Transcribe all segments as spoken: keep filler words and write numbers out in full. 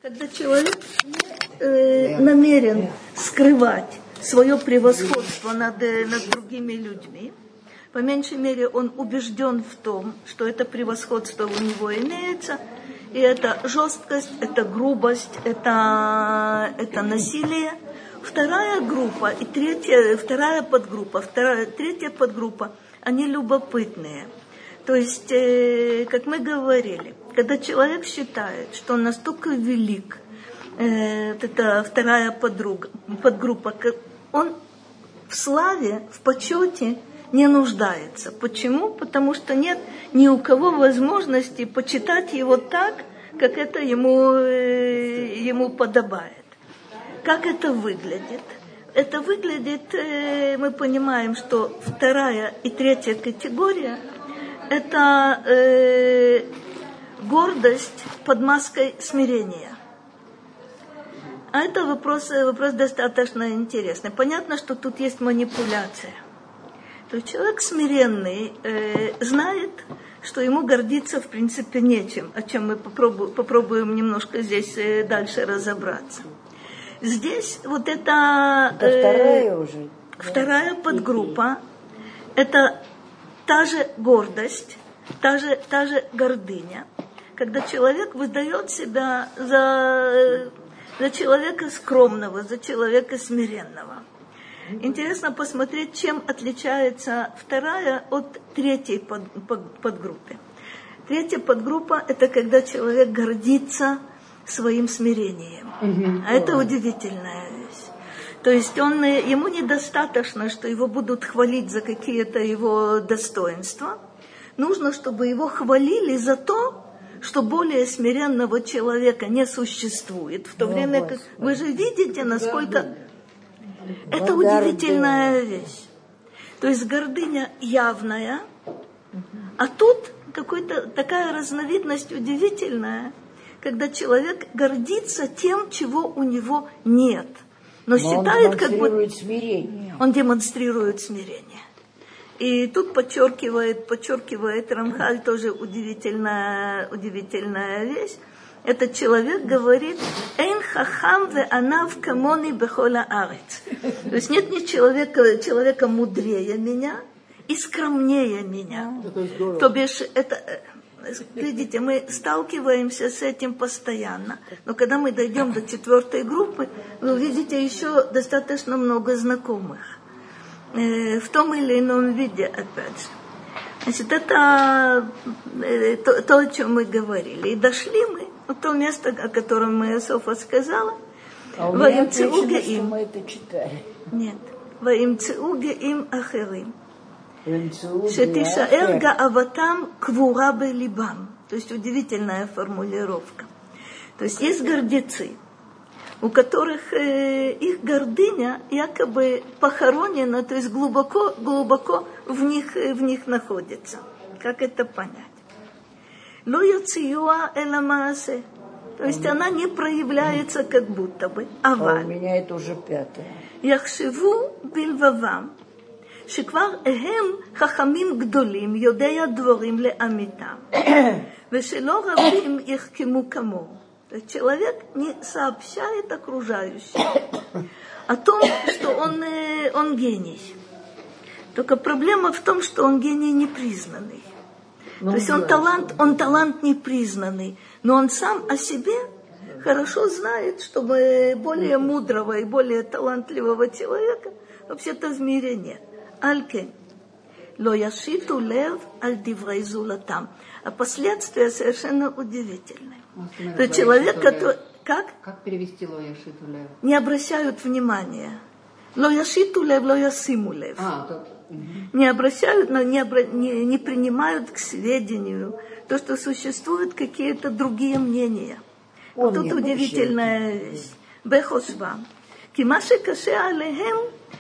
Когда человек э, намерен скрывать свое превосходство над, над другими людьми, по меньшей мере он убежден в том, что это превосходство у него имеется, и это жесткость, это грубость, это, это насилие. Вторая группа и третья, вторая подгруппа, вторая, третья подгруппа, они любопытные. То есть, э, как мы говорили, когда человек считает, что он настолько велик, э, это вторая подруга, подгруппа, он в славе, в почете не нуждается. Почему? Потому что нет ни у кого возможности почитать его так, как это ему, э, ему подобает. Как это выглядит? Это выглядит, э, мы понимаем, что вторая и третья категория – это э, гордость под маской смирения. А это вопрос, вопрос достаточно интересный. Понятно, что тут есть манипуляция. То есть человек смиренный э, знает, что ему гордиться в принципе нечем, о чем мы попробуем, попробуем немножко здесь э, дальше разобраться. Здесь вот это, это э, вторая, уже. вторая подгруппа, это та же гордость, та же, та же гордыня, когда человек выдает себя за, за человека скромного, за человека смиренного. Интересно посмотреть, чем отличается вторая от третьей под, под, подгруппы. Третья подгруппа – это когда человек гордится своим смирением. Mm-hmm. А это удивительная вещь. То есть он, ему недостаточно, что его будут хвалить за какие-то его достоинства. Нужно, чтобы его хвалили за то, что более смиренного человека не существует. В то ну, время, как вы же видите, насколько... Это удивительная вещь. То есть гордыня явная, а тут какая-то такая разновидность удивительная, когда человек гордится тем, чего у него нет. Но, Но считает, он как бы смирение. Он демонстрирует смирение. И тут подчеркивает, подчеркивает Рамхаль тоже удивительная, удивительная вещь. Этот человек говорит: «Эйн хахам ве анав камони бехола арец». То есть нет ни человека, человека мудрее меня и скромнее меня. То бишь, это... Видите, мы сталкиваемся с этим постоянно. Но когда мы дойдем до четвертой группы, вы увидите еще достаточно много знакомых. Э, в том или ином виде, опять же. Значит, это э, то, то, о чем мы говорили. И дошли мы в то место, о котором моя Софа сказала. А у меня отлично, что мы это читали. Нет. «Ваимцеу геим ахерим». «Шетишаэр гааватам квура белибам». То есть удивительная формулировка. То есть есть гордецы, у которых э, их гордыня якобы похоронена, то есть глубоко, глубоко в них, в них находится. Как это понять? «Ло яциюа эла маасе». То есть она не проявляется как будто бы. Аваль. А у меня это уже пятое. «Яхшеву бильвавам». שכבר הם חכמים גדולים, יודעי הדבורים לאמיתם, ושלא רבים יחכמו כמוהו. Человек не сообщает окружающим о том, что он, он гений. Только проблема в том, что он гений непризнанный. Ну, То есть он талант, он талант непризнанный, но он сам о себе хорошо знает, что более мудрого и более талантливого человека вообще-то в мире нет. Альке, ло яшиту лев аль диврей зулатам. А последствия совершенно удивительные. То человек, который... Как? Как перевести ло яшиту лев? Не обращают внимания. Ло яшиту лев, ло ясиму лев. А, то... Не обращают, но не, обра... не, не принимают к сведению то, что существуют какие-то другие мнения. Вот тут удивительная вещь. Бехошва. Кимаше каше алехем.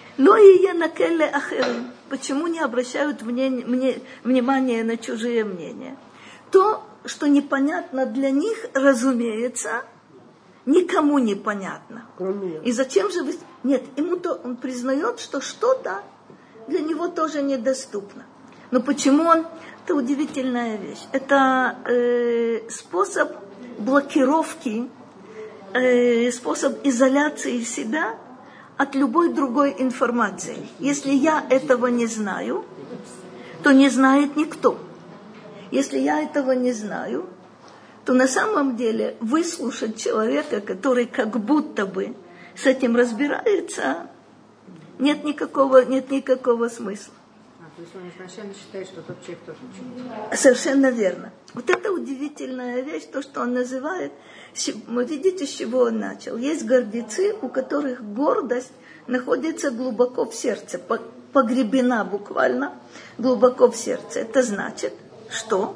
Почему не обращают внимания на чужие мнения? То, что непонятно для них, разумеется, никому не понятно. И зачем же вы... Нет, ему-то он признает, что что-то для него тоже недоступно. Но почему он... Это удивительная вещь. Это э, способ блокировки э, способ изоляции себя от любой другой информации. Если я этого не знаю, то не знает никто. Если я этого не знаю, то на самом деле выслушать человека, который как будто бы с этим разбирается, нет никакого, нет никакого смысла. А, то есть он изначально считает, что тот человек тоже ничего не знает. Совершенно верно. Вот это удивительная вещь, то, что он называет. Вы видите, с чего он начал? Есть гордецы, у которых гордость находится глубоко в сердце, погребена буквально глубоко в сердце. Это значит, что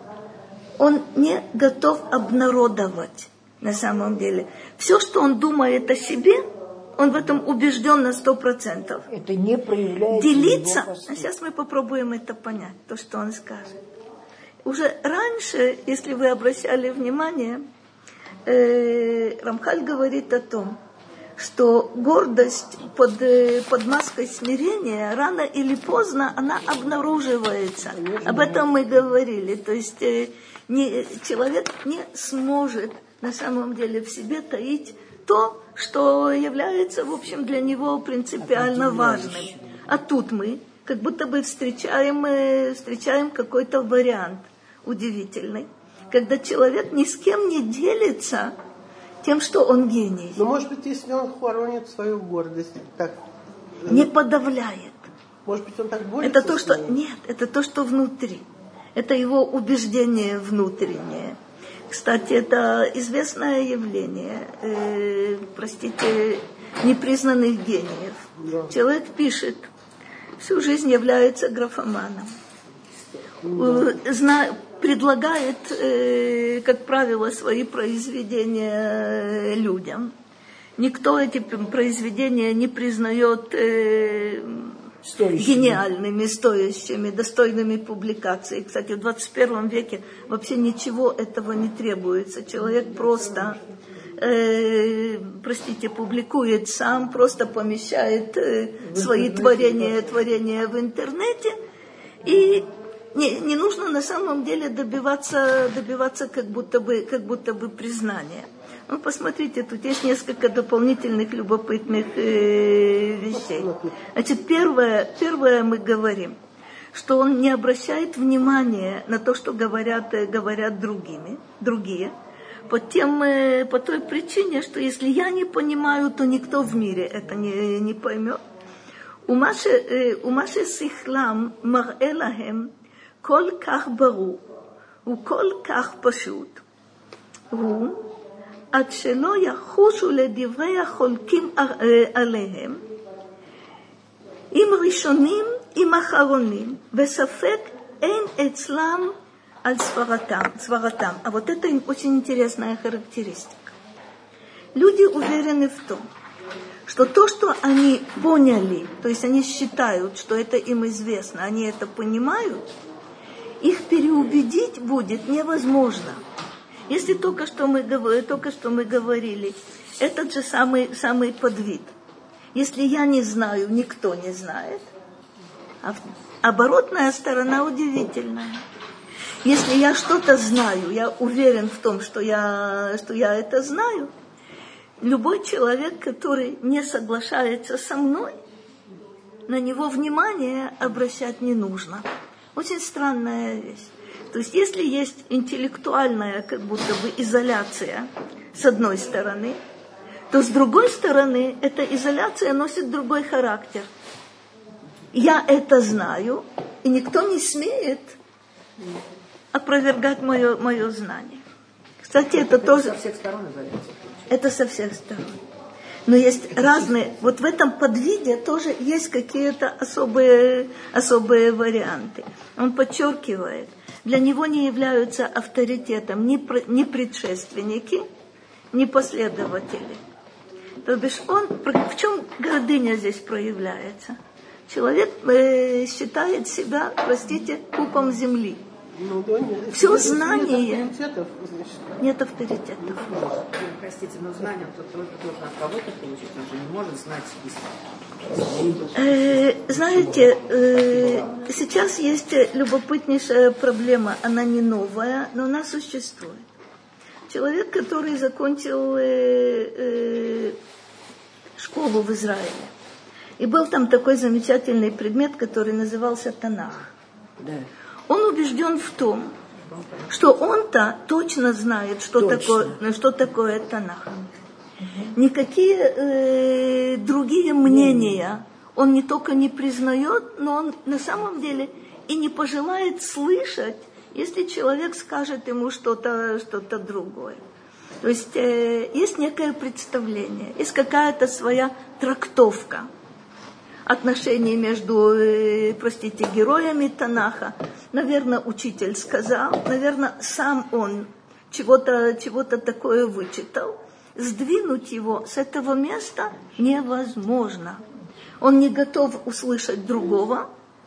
он не готов обнародовать на самом деле. Все, что он думает о себе, он в этом убежден на сто процентов. Это не проявляется. Делиться, а сейчас мы попробуем это понять, то, что он скажет. Уже раньше, если вы обращали внимание, э, Рамхаль говорит о том, что гордость под, под маской смирения рано или поздно она обнаруживается. Об этом мы говорили. То есть э, не, человек не сможет на самом деле в себе таить то, что является, в общем, для него принципиально важным. А тут мы как будто бы встречаем, э, встречаем какой-то вариант удивительный, когда человек ни с кем не делится тем, что он гений. Но, может быть, если он хоронит свою гордость, так... Не подавляет. Может быть, он так борется это то, что... Нет, это то, что внутри. Это его убеждение внутреннее. Кстати, это известное явление, э, простите, непризнанных гениев. Да. Человек пишет, всю жизнь является графоманом. Да. Зна... предлагает, э, как правило, свои произведения людям. Никто эти произведения не признает э, гениальными, стоящими, достойными публикаций. Кстати, в двадцать первом веке вообще ничего этого не требуется. Человек просто, э, простите, публикует сам, просто помещает э, свои творения, творения в интернете и Не, не нужно на самом деле добиваться, добиваться как будто бы, как будто бы признания. Ну, посмотрите, тут есть несколько дополнительных любопытных э, вещей. Значит, первое, первое мы говорим, что он не обращает внимания на то, что говорят, говорят другими, другие, по, тем, э, по той причине, что если я не понимаю, то никто в мире это не, не поймет. У Маши Сихлам Мар'элахем כל כך ברור וכל כך פשוט הוא עד שלא יחושו לדברי החולקים עליהם עם ראשונים עם אחרונים וספק אין אצלם על סברתם, סברתם. А вот это очень интересная характеристика. Люди уверены в том, что то, что они поняли, то есть они считают, что это им известно, они это понимают, их переубедить будет невозможно. Если только что мы, только что мы говорили, этот же самый, самый подвид. Если я не знаю, никто не знает. А оборотная сторона удивительная. Если я что-то знаю, я уверен в том, что я, что я это знаю, любой человек, который не соглашается со мной, на него внимание обращать не нужно. Очень странная вещь. То есть, если есть интеллектуальная, как будто бы, изоляция с одной стороны, то с другой стороны, эта изоляция носит другой характер. Я это знаю, и никто не смеет опровергать мое, мое знание. Кстати, это, это тоже... со всех сторон изоляция. Это со всех сторон. Но есть это разные... Чисто. Вот в этом подвиде тоже есть какие-то особые, особые варианты. Он подчеркивает, для него не являются авторитетом ни, ни предшественники, ни последователи. То бишь он... В чем гордыня здесь проявляется? Человек э, считает себя, простите, пупом земли. Ну, да, нет, все нет, знание. Нет авторитетов. Нет авторитетов. Простите, но знание он только должен от кого-то получить, он же не может знать истину. Э, знаете, э, сейчас есть любопытнейшая проблема, она не новая, но она существует. человек, который закончил э, э, школу в Израиле. И был там такой замечательный предмет, который назывался Танах. Да. Он убежден в том, что он-то точно знает, что, точно. Такое, что такое Танах. Никакие э, другие мнения он не только не признает, но он на самом деле и не пожелает слышать, если человек скажет ему что-то, что-то другое. То есть э, есть некое представление, есть какая-то своя трактовка отношений между, э, простите, героями Танаха. Наверное, учитель сказал, наверное, сам он чего-то, чего-то такое вычитал. Сдвинуть его с этого места невозможно. Он не готов услышать другого,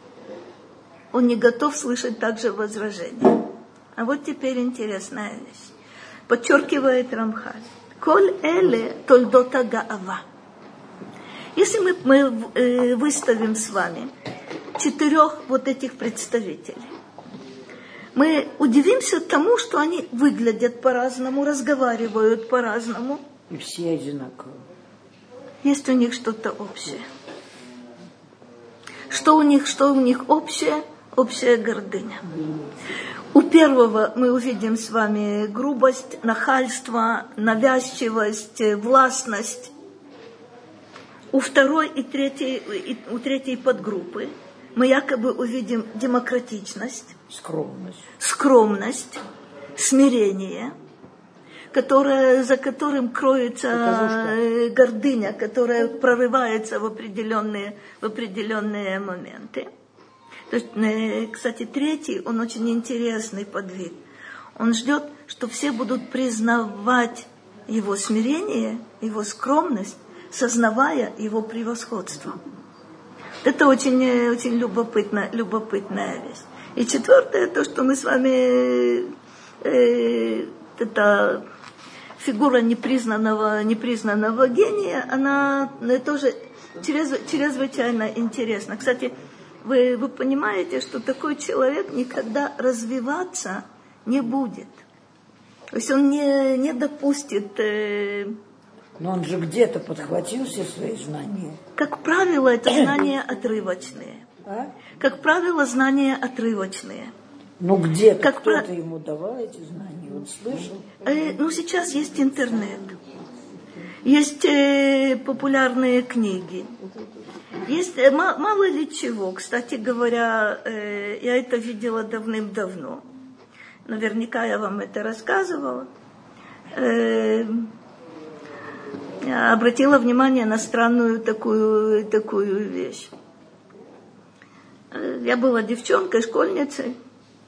он не готов слышать также возражения. А вот теперь интересная вещь. Подчеркивает Рамхаль. Коль эле тольдота гаава. Если мы, мы э, выставим с вами четырех вот этих представителей, мы удивимся тому, что они выглядят по-разному, разговаривают по-разному. И все одинаковые. Есть у них что-то общее. Что у них, что у них общее? Общая гордыня. У первого мы увидим с вами грубость, нахальство, навязчивость, властность. У второй и третьей, и у третьей подгруппы мы якобы увидим демократичность, скромность, скромность, смирение, которое, за которым кроется Показушка. гордыня, которая прорывается в определенные, в определенные моменты. То есть, кстати, третий, он очень интересный подвид. Он ждет, что все будут признавать его смирение, его скромность, сознавая его превосходство. Это очень, очень любопытная, любопытная вещь. И четвертое, то, что мы с вами, э, это фигура непризнанного, непризнанного гения, она тоже чрезв, чрезвычайно интересна. Кстати, вы, вы понимаете, что такой человек никогда развиваться не будет. То есть он не, не допустит... Э, Но он же где-то подхватил все свои знания. Как правило, это знания отрывочные. А? Как правило, знания отрывочные. Ну где-то как кто-то про... ему давал эти знания, он слышал? Э, ну сейчас есть интернет, есть э, популярные книги, есть э, м- мало ли чего. Кстати говоря, э, я это видела давным-давно. Наверняка я вам это рассказывала. Э, я обратила внимание на странную такую, такую вещь. Э, я была девчонкой, школьницей.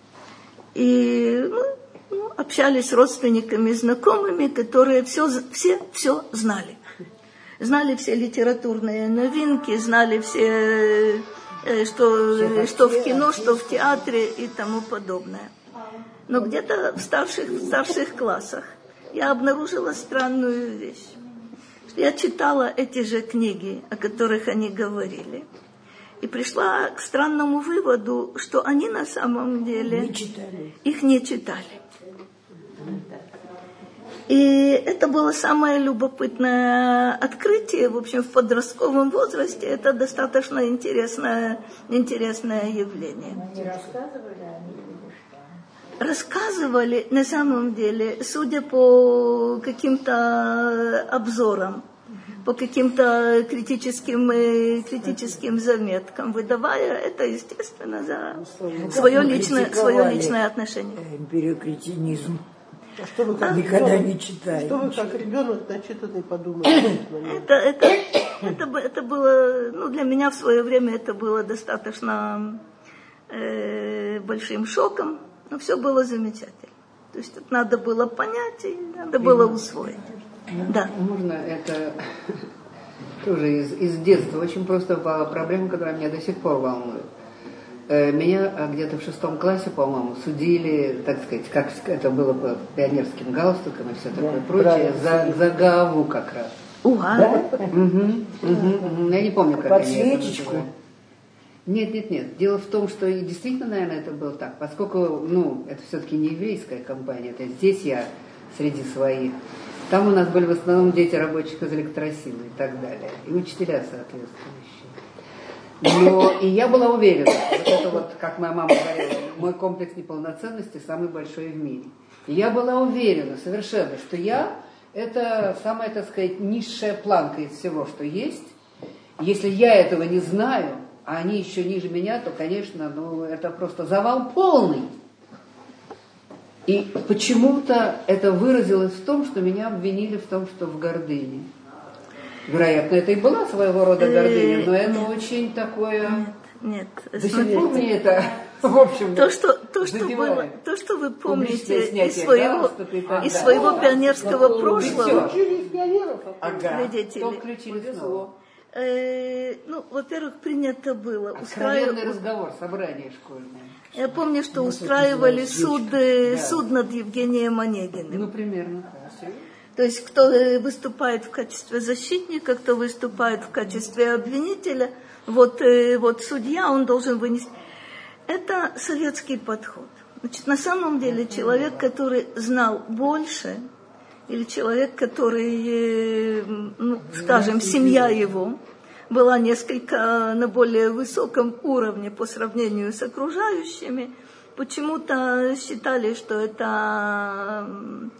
И мы ну, общались с родственниками, знакомыми, которые все, все, все знали. Знали все литературные новинки, знали все, что, что в кино, что в театре и тому подобное. Но где-то в старших, в старших классах я обнаружила странную вещь. Я читала эти же книги, о которых они говорили. И пришла к странному выводу, что они на самом деле не читали. их не читали. И это было самое любопытное открытие. В общем, в подростковом возрасте это достаточно интересное, интересное явление. Они рассказывали, они Рассказывали, на самом деле, судя по каким-то обзорам, по каким-то критическим, критическим заметкам, выдавая это, естественно, за ну, свое, личное, свое личное отношение. Империокретинизм. А что вы как никогда ребенок, не читаете? Что вы как ребенок начитанный подумали? это, это, это, это было, ну, для меня в свое время это было достаточно э, большим шоком, но все было замечательно. То есть это надо было понять и надо было усвоить. Да. Можно это тоже из, из детства. Очень просто проблема, которая меня до сих пор волнует. Меня где-то в шестом классе, по-моему, судили, так сказать, как это было по пионерским галстукам и все такое да, прочее, за, за гааву как раз. Уга. Да? Угу, угу, угу. Я не помню, как под они свечечку. это Нет, нет, нет. Дело в том, что и действительно, наверное, это было так, поскольку, ну, это все-таки не еврейская компания, это здесь я среди своих. Там у нас были в основном дети рабочих из электросилы и так далее. И учителя соответствующие. Но и я была уверена, вот это вот, как моя мама говорила, мой комплекс неполноценности самый большой в мире. И я была уверена совершенно, что я это самая, так сказать, низшая планка из всего, что есть. Если я этого не знаю, а они еще ниже меня, то, конечно, ну, это просто завал полный. И почему-то это выразилось в том, что меня обвинили в том, что в гордыне. Вероятно, это и была своего рода гордыня, но это очень такое... Нет, нет. До сих пор мне это, в общем, то, что, то, что было, то, что вы помните из своего, из своего пионерского прошлого, ага, кто включили снова? Э, ну, во-первых, принято было устраивать устраив... разговор, собрание школьное. Я помню, что устраивали суд, да. суд над Евгением Онегиным. Ну, примерно. То есть, кто выступает в качестве защитника, кто выступает в качестве обвинителя, вот, вот судья, он должен вынести. Это советский подход. Значит, на самом деле, человек, который знал больше, или человек, который, ну, скажем, семья его была несколько на более высоком уровне по сравнению с окружающими, почему-то считали, что это,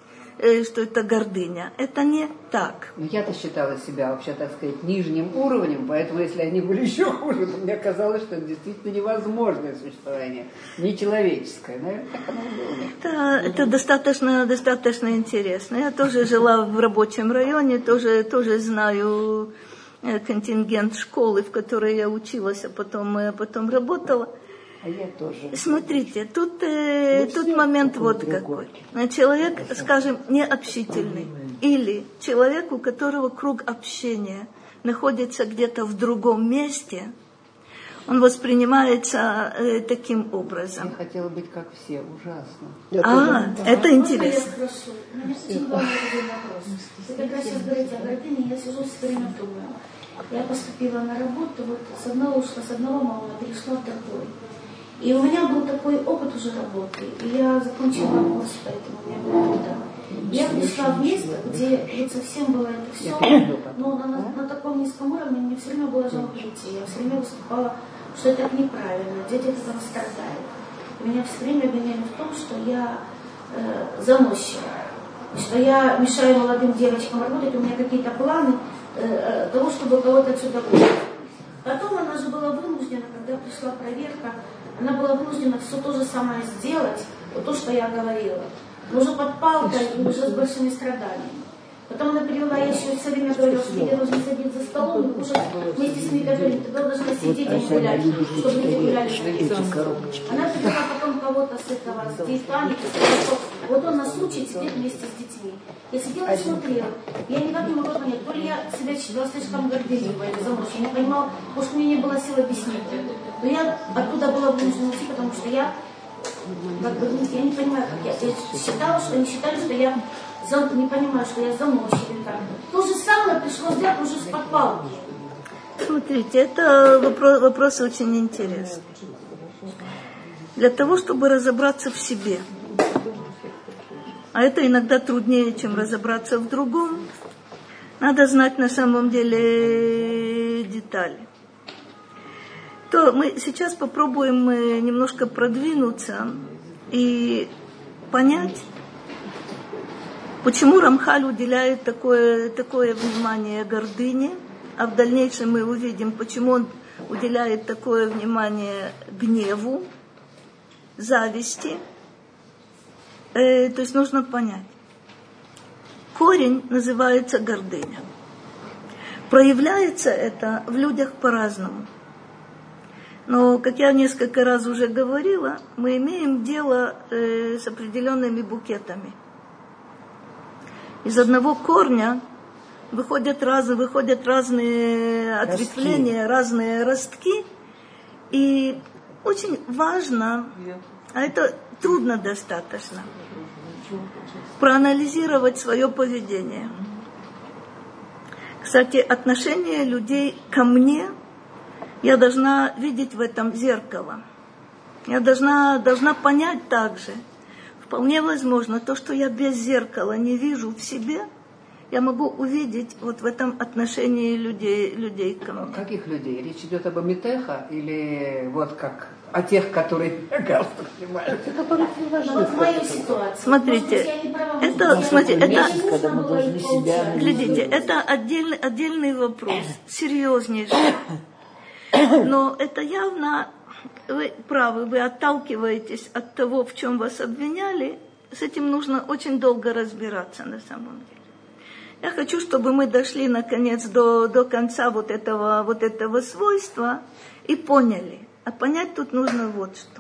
что это гордыня. Это не так. Но я-то считала себя вообще, так сказать, нижним уровнем, поэтому если они были еще хуже, то мне казалось, что это действительно невозможное существование, нечеловеческое. Наверное, так оно было. Это, это достаточно, достаточно интересно. Я тоже жила в рабочем районе, тоже, тоже знаю контингент школы, в которой я училась, а потом, а потом работала. А я тоже. Смотрите, тут, э, тут момент вот какой. Человек, скажем, необщительный, или человек, у которого круг общения находится где-то в другом месте, он воспринимается э, таким образом. Я хотела быть как все, ужасно. А, это интересно. Я спрошу? У меня очень главный вопрос. Вы как раз сейчас говорите о гордыне, я сижу все время думаю. Я поступила на работу, вот с одного ушла, с одного мама перешла в другой. И у меня был такой опыт уже работы. И я закончила курс, поэтому у меня было труда. Я пришла в место, где вот совсем было это все, но на, на, на таком низком уровне мне все время было жалко детей. Я все время выступала, что это неправильно, дети там страдают. И меня все время обвиняли в том, что я э, заносчива, что я мешаю молодым девочкам работать, у меня какие-то планы э, того, чтобы кого-то отсюда вывести. Потом она же была вынуждена, когда пришла проверка, она была вынуждена все то же самое сделать, вот то, что я говорила, но уже под палкой и уже с большими страданиями. Потом она привела, я еще все время говорила, что тебе нужно сидеть за столом и кушать вместе с ними говорили, ты должна сидеть и гулять, чтобы не гуляли. Она привела потом кого-то с этого, с диетаника, вот он нас учит сидеть вместе с детьми. Я сидела и смотрела, я никак не могла понять, то ли я себя считала слишком горделивой или замуж, я не понимала, может, у меня не было сил объяснить. Но я оттуда была вынуждена уйти, потому что я, как бы, я не понимаю, как я, я считала, что они считали, что я не понимаю, что я заносчивая. То же самое пришлось сделать уже с подпалки. Смотрите, это вопрос, вопрос очень интересный. Для того, чтобы разобраться в себе, а это иногда труднее, чем разобраться в другом, надо знать на самом деле детали. То мы сейчас попробуем немножко продвинуться и понять, почему Рамхаль уделяет такое, такое внимание гордыне, а в дальнейшем мы увидим, почему он уделяет такое внимание гневу, зависти. Э, то есть нужно понять. Корень называется гордыня. Проявляется это в людях по-разному. Но, как я несколько раз уже говорила, мы имеем дело э, с определенными букетами. Из одного корня выходят, раз, выходят разные ответвления, ростки. разные ростки. И очень важно, а это трудно достаточно, проанализировать свое поведение. Кстати, отношение людей ко мне, я должна видеть в этом зеркало. Я должна, должна понять также, в вполне возможно, то, что я без зеркала не вижу в себе, я могу увидеть вот в этом отношении людей, людей ко мне. Каких людей? Речь идет об Амитеха или вот как о тех, которые галстук снимают? Вот мою ситуацию. Смотрите, это, смотрите, это, когда мы должны себя глядите, это отдельный, отдельный вопрос, серьезнейший. Но это явно, вы правы, вы отталкиваетесь от того, в чем вас обвиняли. С этим нужно очень долго разбираться на самом деле. Я хочу, чтобы мы дошли наконец до, до конца вот этого, вот этого свойства и поняли. А понять тут нужно вот что.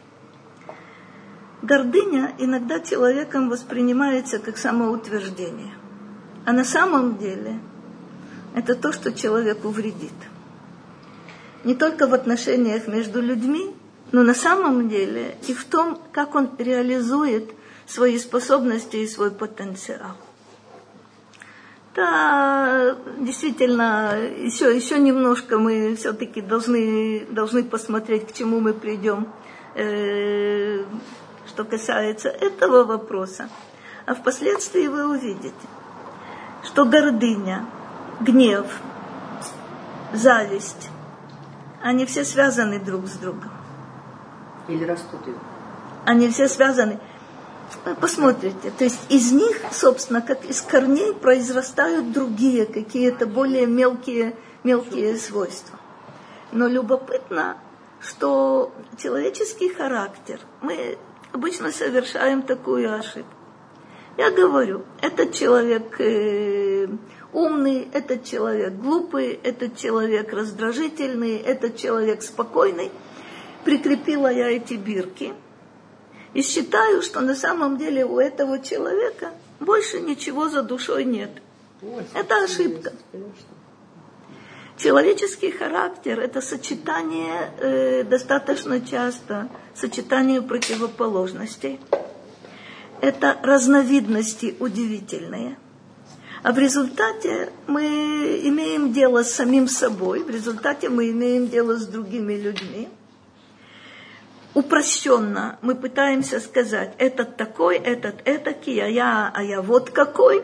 Гордыня иногда человеком воспринимается как самоутверждение. А на самом деле это то, что человеку вредит. Не только в отношениях между людьми, но на самом деле и в том, как он реализует свои способности и свой потенциал. Да, действительно, еще, еще немножко мы все-таки должны, должны посмотреть, к чему мы придем, э, что касается этого вопроса. А впоследствии вы увидите, что гордыня, гнев, зависть, они все связаны друг с другом. Или растут их? Они все связаны. Посмотрите, то есть из них, собственно, как из корней произрастают другие, какие-то более мелкие, мелкие свойства. Но любопытно, что человеческий характер, мы обычно совершаем такую ошибку. Я говорю, этот человек э, умный, этот человек глупый, этот человек раздражительный, этот человек спокойный. Прикрепила я эти бирки. И считаю, что на самом деле у этого человека больше ничего за душой нет. Это ошибка. Человеческий характер – это сочетание э, достаточно часто, сочетание противоположностей. Это разновидности удивительные. А в результате мы имеем дело с самим собой, в результате мы имеем дело с другими людьми. Упрощенно мы пытаемся сказать, этот такой, этот этакий, а я, а я вот какой.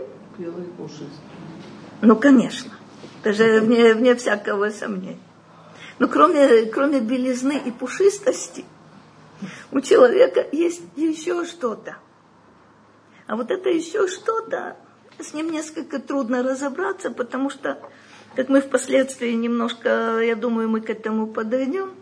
Ну, конечно. Даже вне, вне всякого сомнения. Но кроме, кроме белизны и пушистости, у человека есть еще что-то. А вот это еще что-то, с ним несколько трудно разобраться, потому что, как мы впоследствии немножко, я думаю, мы к этому подойдем,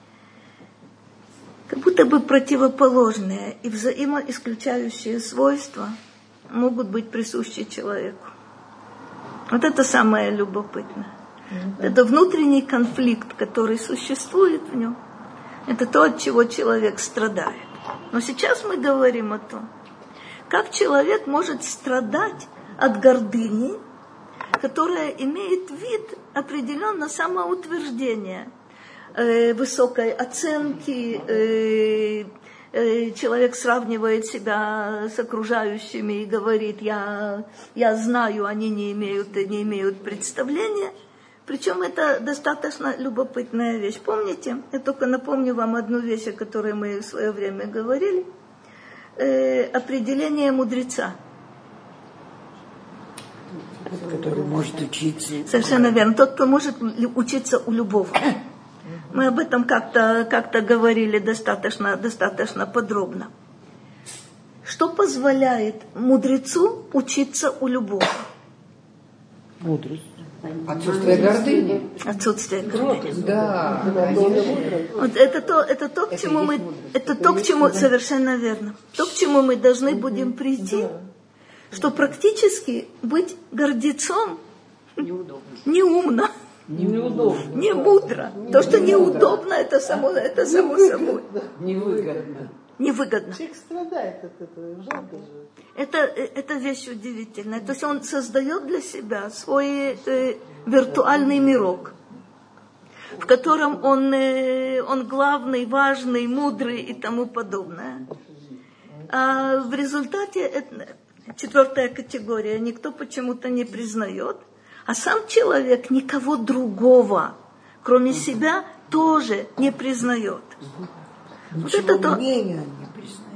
как будто бы противоположные и взаимоисключающие свойства могут быть присущи человеку. Вот это самое любопытное. Mm-hmm. Это внутренний конфликт, который существует в нем. Это то, от чего человек страдает. Но сейчас мы говорим о том, как человек может страдать от гордыни, которая имеет вид определенно самоутверждения, высокой оценки, человек сравнивает себя с окружающими и говорит, я, я знаю, они не имеют, не имеют представления. Причем это достаточно любопытная вещь. Помните, я только напомню вам одну вещь, о которой мы в свое время говорили. Э, определение мудреца. Который может учиться. Совершенно верно. Тот, кто может учиться у любого. Мы об этом как-то, как-то говорили достаточно, достаточно подробно. Что позволяет мудрецу учиться у любого? Мудрость. Отсутствие гордыни. Отсутствие гордыни. Да. Вот это то, это то, к чему мы, это то, к чему совершенно верно. То, к чему мы должны будем прийти, что практически быть гордецом неумно. Неудобно. Не мудро. То, что неудобно, это само, это само собой. Невыгодно. Невыгодно. Человек страдает от этого, жалко же. Это, это вещь удивительная. То есть он создает для себя свой э, виртуальный мирок, в котором он, э, он главный, важный, мудрый и тому подобное. А в результате, это, четвертая категория, никто почему-то не признает, а сам человек никого другого, кроме себя, тоже не признает. Ничего Вот это то... мнения он не признает.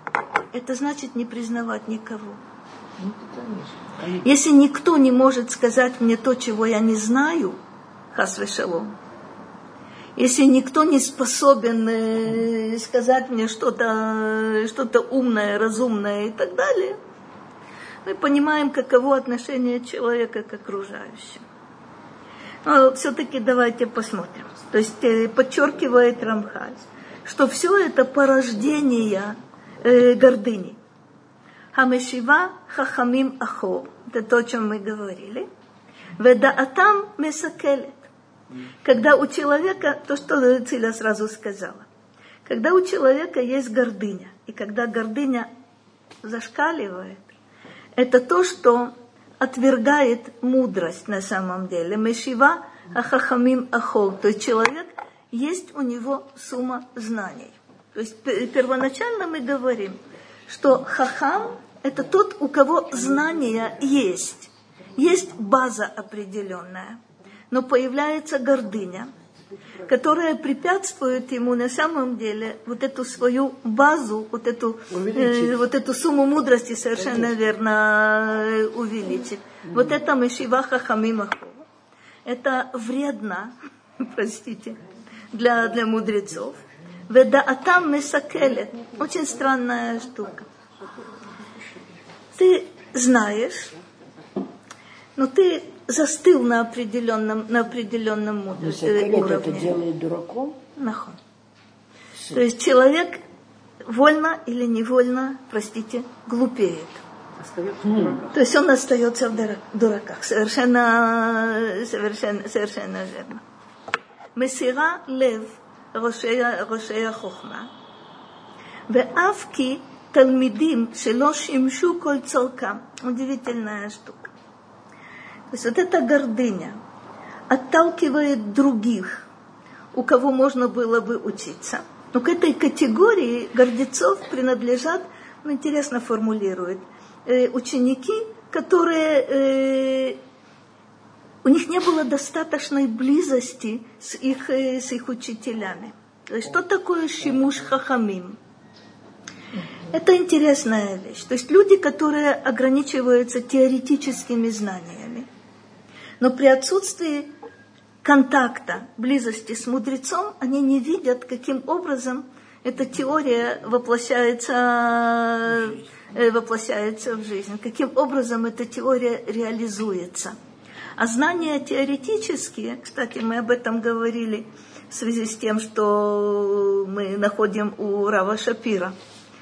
это значит не признавать никого. Ну, конечно, конечно. Если никто не может сказать мне то, чего я не знаю, хас вешалом, если никто не способен э, сказать мне что-то, что-то умное, разумное и так далее, мы понимаем, каково отношение человека к окружающим. Но все-таки давайте посмотрим. То есть э, подчеркивает Рамхаль, что все это порождение э, гордыни. Хамешива хахамим ахор. Это то, о чем мы говорили. Ведаатам месакелет. Когда у человека, то, что Циля сразу сказала, когда у человека есть гордыня, и когда гордыня зашкаливает, это то, что отвергает мудрость на самом деле. Мешива ахахамим ахол. То есть человек, есть у него сумма знаний. То есть первоначально мы говорим, что хахам – это тот, у кого знания есть. Есть база определенная. Но появляется гордыня, которая препятствует ему на самом деле вот эту свою базу, вот эту, э, вот эту сумму мудрости совершенно верно э, увеличить. Mm-hmm. Вот это мешива хахамим ахор. Это вредно, простите, для, для мудрецов. Ведаатам месакелет. Очень странная штука. Ты знаешь, но ты застыл на определенном, на определенном мудрости, уровне. Это делает дураком? Нахон. То есть человек вольно или невольно, простите, глупеет. Mm. То есть он остается в дураках. Совершенно, совершенно, совершенно верно. Месира лев рошея хохма. Веав ки талмидим шело шимшу коль цалкам. Удивительная штука. То есть вот эта гордыня отталкивает других, у кого можно было бы учиться. Но к этой категории гордецов принадлежат, ну, интересно формулирует, э, ученики, которые, э, у них не было достаточной близости с их, э, с их учителями. То есть что такое шимуш хахамим? Это интересная вещь. То есть люди, которые ограничиваются теоретическими знаниями, но при отсутствии контакта, близости с мудрецом, они не видят, каким образом эта теория воплощается, воплощается в жизнь, каким образом эта теория реализуется. А знания теоретические, кстати, мы об этом говорили в связи с тем, что мы находим у Рава Шапира,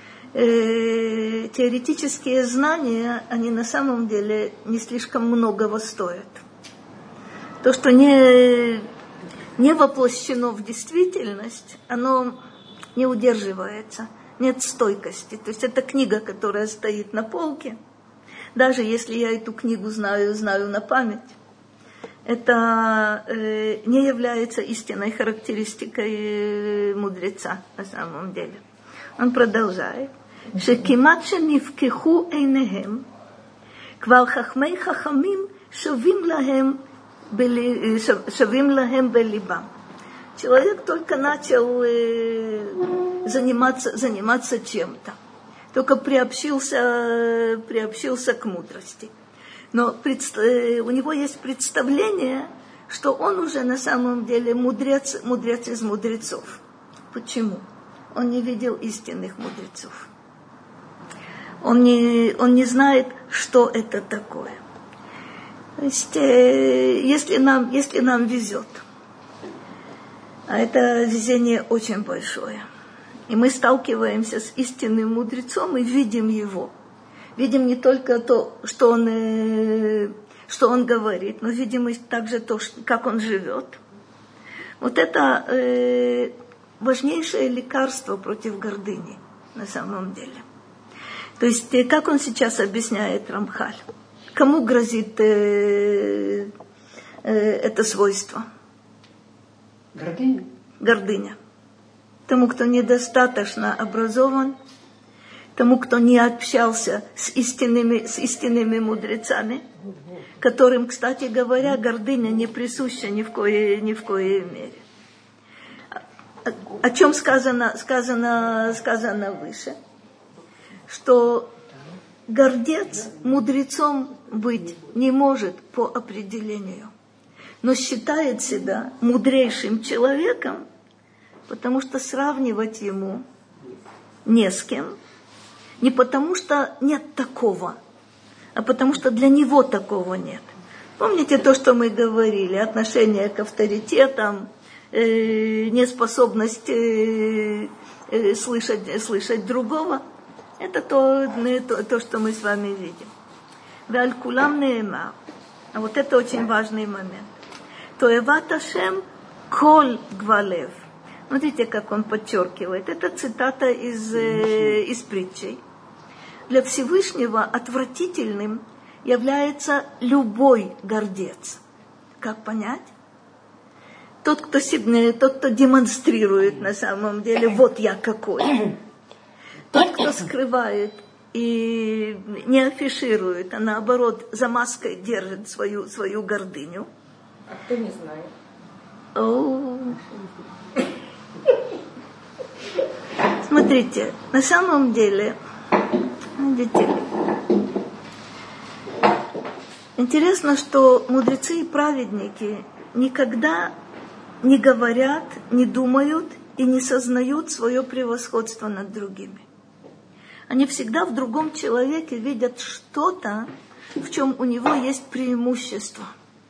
теоретические знания, они на самом деле не слишком многого стоят. То, что не, не воплощено в действительность, оно не удерживается, нет стойкости. То есть это книга, которая стоит на полке. Даже если я эту книгу знаю, знаю на память, это э, не является истинной характеристикой э, мудреца на самом деле. Он продолжает. Шекимат шенивкеху эйнехем, квал хахмей хахамим шовим лахем шовим лахем белибам. Человек только начал э, заниматься, заниматься чем-то, только приобщился, приобщился к мудрости. Но предст, э, у него есть представление, что он уже на самом деле мудрец, мудрец из мудрецов. Почему? Он не видел истинных мудрецов. Он не, он не знает, что это такое. То есть, э, если нам, если нам везет, а это везение очень большое, и мы сталкиваемся с истинным мудрецом и видим его, видим не только то, что он, э, что он говорит, но видим и также то, как он живет. Вот это э, важнейшее лекарство против гордыни на самом деле. То есть, э, как он сейчас объясняет Рамхаль? Кому грозит э, э, это свойство? Гордыня. Гордыня. Тому, кто недостаточно образован, тому, кто не общался с истинными, с истинными мудрецами, которым, кстати говоря, гордыня не присуща ни в коей, ни в коей мере. О, о чем сказано, сказано, сказано выше? что гордец мудрецом быть не может по определению, но считает себя мудрейшим человеком, потому что сравнивать ему не с кем, не потому что нет такого, а потому что для него такого нет. Помните то, что мы говорили, отношение к авторитетам, э, неспособность э, э, слышать, слышать другого, это то, то, то, что мы с вами видим. Веаль кулам неэмар. А вот это очень важный момент. Тоэват Ашем кол гвалев. Смотрите, как он подчеркивает. Это цитата из, э, из притчей. Для Всевышнего отвратительным является любой гордец. Как понять? Тот, кто, тот, кто демонстрирует на самом деле, вот я какой. Тот, кто скрывает и не афиширует, а наоборот за маской держит свою, свою гордыню. А кто не знает? О. Смотрите, на самом деле, видите, интересно, что мудрецы и праведники никогда не говорят, не думают и не сознают свое превосходство над другими. Они всегда в другом человеке видят что-то, в чем у него есть преимущество.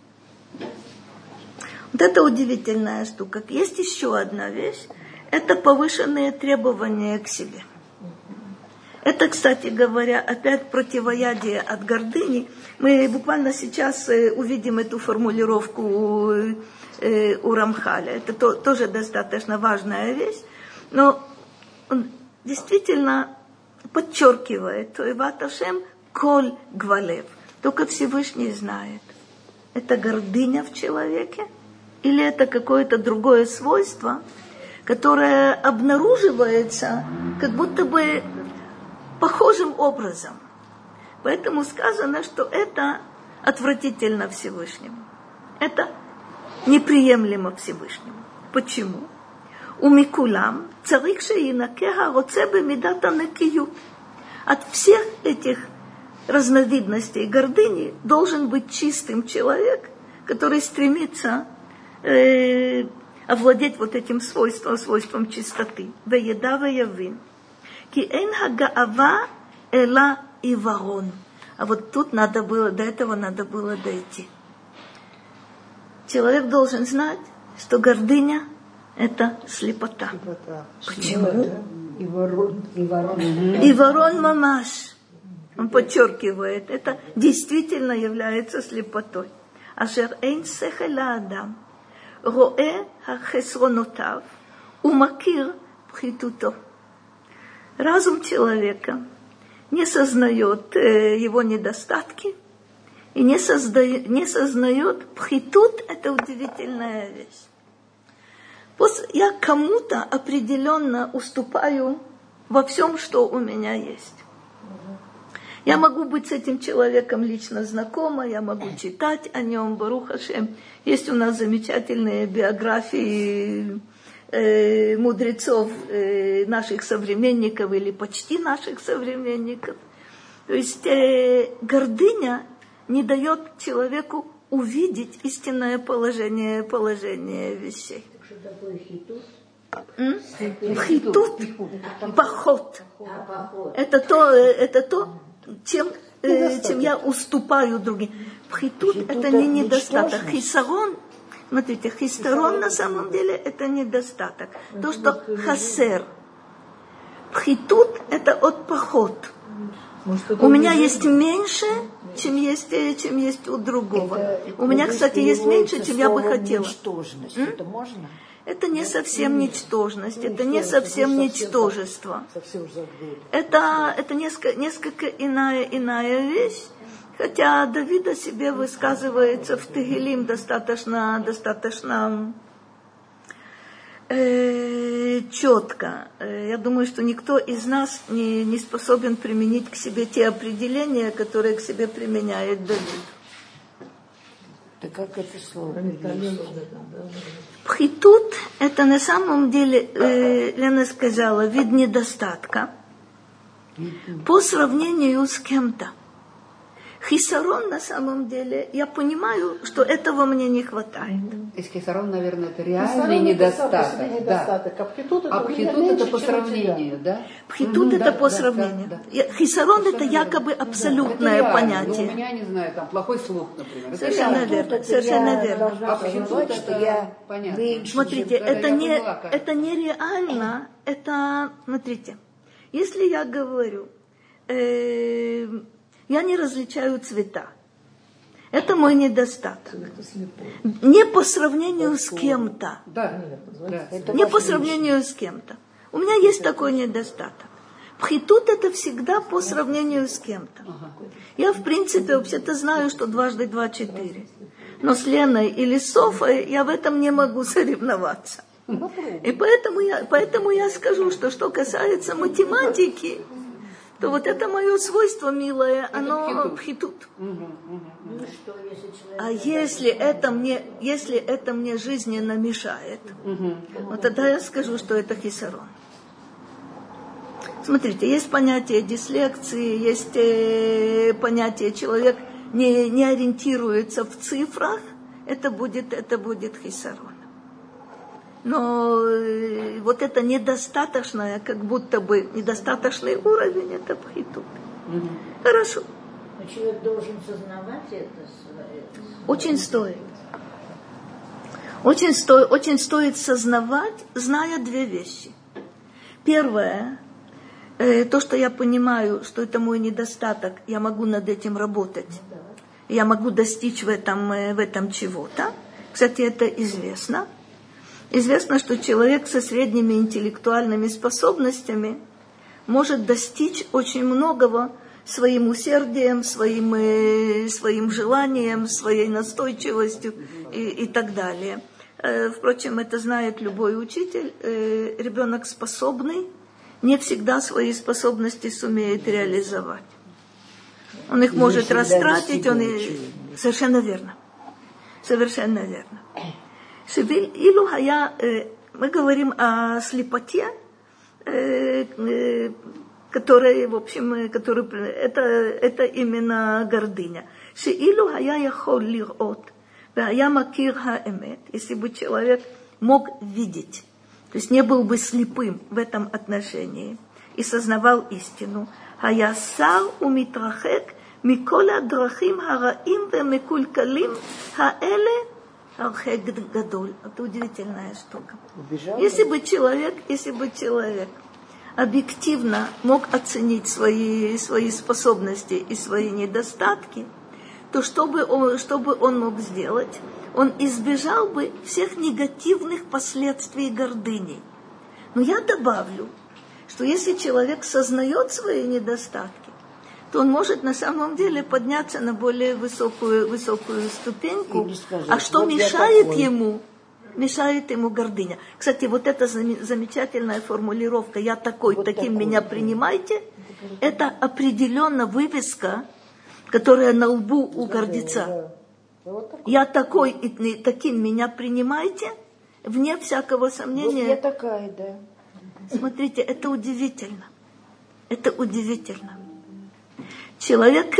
Вот это удивительная штука. Есть еще одна вещь. Это повышенные требования к себе. Это, кстати говоря, опять противоядие от гордыни. Мы буквально сейчас увидим эту формулировку у, у Рамхаля. Это то, тоже достаточно важная вещь. Но он действительно подчеркивает, Тоэват Ашем коль гвалев. Только Всевышний знает, это гордыня в человеке или это какое-то другое свойство, которое обнаруживается как будто бы похожим образом. Поэтому сказано, что это отвратительно Всевышнему. Это неприемлемо Всевышнему. Почему? Умикулам царик шеинакеха роце бемидата некию. От всех этих разновидностей гордыни должен быть чистым человек, который стремится э, овладеть вот этим свойством, свойством чистоты. Вееда веявин. Ки эйн хагаава эла иварон. А вот тут надо было, до этого надо было дойти. Человек должен знать, что гордыня – это слепота. Слепота. Почему? И ворон, и ворон. И ворон мамаш. Он подчеркивает, это действительно является слепотой. Ашер эйн сехела адам. Роэ хахесронотав. Умакир пхитуто. Разум человека не сознает его недостатки и не, создает, не сознает пхитут, это удивительная вещь. Я кому-то определенно уступаю во всем, что у меня есть. Я могу быть с этим человеком лично знакома, я могу читать о нем, Барух Ашем. Есть у нас замечательные биографии э, мудрецов э, наших современников или почти наших современников. То есть э, гордыня не дает человеку увидеть истинное положение, положение вещей. Что такое хитут? Хитут, поход. Это то, это то, чем, э, чем я уступаю другим. Хитут это не недостаток. Хисарон, смотрите, хисарон на самом деле это недостаток. То, что хасер. Хитут это от поход. У меня есть меньше, чем есть, чем есть у другого. Это, у меня, кстати, есть меньше, чем я бы хотела. Ничтожность. Это можно? Это не совсем ничтожность, это не совсем ничтожество. Совсем забыли. Это, это несколько, несколько иная, иная вещь. Хотя Давид о себе высказывается в Тегилим достаточно, достаточно э, четко. Я думаю, что никто из нас не, не способен применить к себе те определения, которые к себе применяет Давид. Да как это слово? Пхитут – это на самом деле, э, Лена сказала, вид недостатка. по сравнению с кем-то. Хисарон на самом деле, я понимаю, что этого мне не хватает. Из хисарон, наверное, это реальный недостаток. Это недостаток. Да. А пхитут это, а пхитут это по сравнению, да? Пхитут угу, это да, по да, сравнению. Да, да. Хисарон это якобы абсолютное это понятие. Ну, у меня, не знаю, там плохой слух, например. Совершенно верно, совершенно верно. А пхитут что я меньше. Смотрите, это, не, это нереально, это, смотрите, если я говорю, э, я не различаю цвета. Это мой недостаток. Не по сравнению с кем-то. Да, да. Не по сравнению с кем-то. У меня есть такой недостаток. Пхитут это всегда по сравнению с кем-то. Я, в принципе, вообще-то знаю, что дважды два четыре. Но с Леной или Софой я в этом не могу соревноваться. И поэтому я, поэтому я скажу, что что касается математики, то вот это мое свойство, милое, оно пхитут. А если это мне, если это мне жизненно мешает, вот тогда я скажу, что это хисарон. Смотрите, есть понятие дислекции, есть э, понятие человек не, не ориентируется в цифрах, это будет, это будет хисарон. Но э, вот это недостаточное, как будто бы недостаточный уровень, это пхитут. Mm-hmm. Хорошо. Но человек должен сознавать это. Очень стоит. Очень, сто, очень стоит сознавать, зная две вещи. Первое, э, то, что я понимаю, что это мой недостаток, я могу над этим работать. Я могу достичь в этом, э, в этом чего-то. Кстати, это известно. Известно, что человек со средними интеллектуальными способностями может достичь очень многого своим усердием, своим, э, своим желанием, своей настойчивостью и, и так далее. Э, впрочем, это знает любой учитель. Э, ребенок способный не всегда свои способности сумеет реализовать. Он их может растратить, он и... Совершенно верно. Совершенно верно. Мы говорим о слепоте, которая, в общем, который, это, это именно гордыня. Если бы человек мог видеть, то есть не был бы слепым в этом отношении и сознавал истину, хаясар умитрахек микола драхим хараим вемекулькалим хаэле. Это удивительная штука. Убежал, если бы человек, если бы человек объективно мог оценить свои, свои способности и свои недостатки, то что бы он, что бы он мог сделать? Он избежал бы всех негативных последствий гордыни. Но я добавлю, что если человек сознает свои недостатки, то он может на самом деле подняться на более высокую, высокую ступеньку. Скажет, а что вот мешает ему? Мешает ему гордыня. Кстати, вот эта замечательная формулировка «я такой, вот таким такой, меня принимайте», это определенно вывеска, которая на лбу у гордеца. «Я такой, и таким меня принимайте», вне всякого сомнения. Вот я такая, да. Смотрите, это удивительно. Это удивительно. Человек,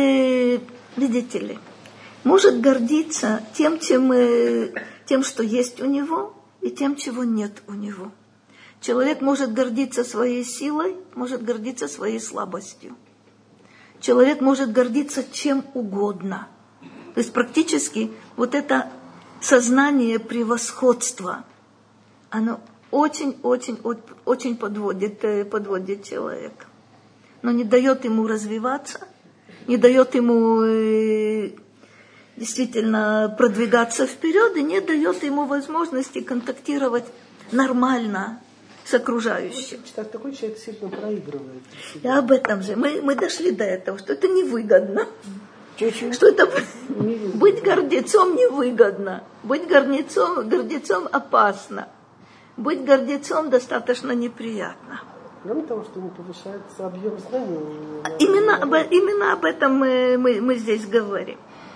видите ли, может гордиться тем, чем, тем, что есть у него, и тем, чего нет у него. Человек может гордиться своей силой, может гордиться своей слабостью. Человек может гордиться чем угодно. То есть практически вот это сознание превосходства, оно очень-очень очень подводит, подводит человека. Но не дает ему развиваться, не дает ему э, действительно продвигаться вперед и не дает ему возможности контактировать нормально с окружающим. Так, такой человек сильно проигрывает. И об этом же. Мы, мы дошли до этого, что это невыгодно. Чуть-чуть. Что это быть гордецом невыгодно. Быть гордецом, гордецом опасно. Быть гордецом достаточно неприятно. Кроме того, что не повышается объем знаний. Именно, об, именно об этом мы, мы, мы здесь говорим.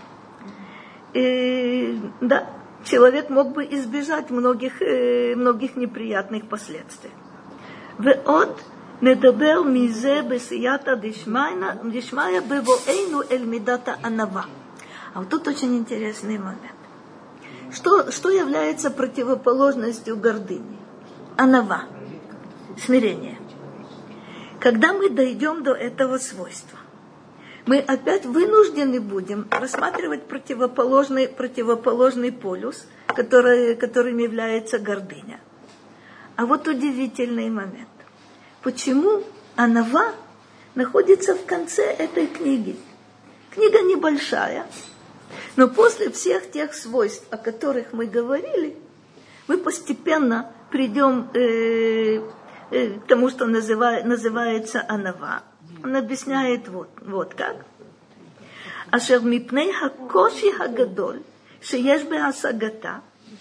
И, да, человек мог бы избежать многих, многих неприятных последствий. Вот מדבר מזה בסייעתא דשמיא בבואנו אל מידת הענווה. А вот тут очень интересный момент. Что, что является противоположностью гордыни? Анава, смирение. Когда мы дойдем до этого свойства, мы опять вынуждены будем рассматривать противоположный, противоположный полюс, который, которым является гордыня. А вот удивительный момент. Почему Анава находится в конце этой книги? Книга небольшая, но после всех тех свойств, о которых мы говорили, мы постепенно придем э, э, к тому, что называет, называется Анава. Он объясняет вот, вот как. Ашер мипней хакоши хагадоль шееш беасагата,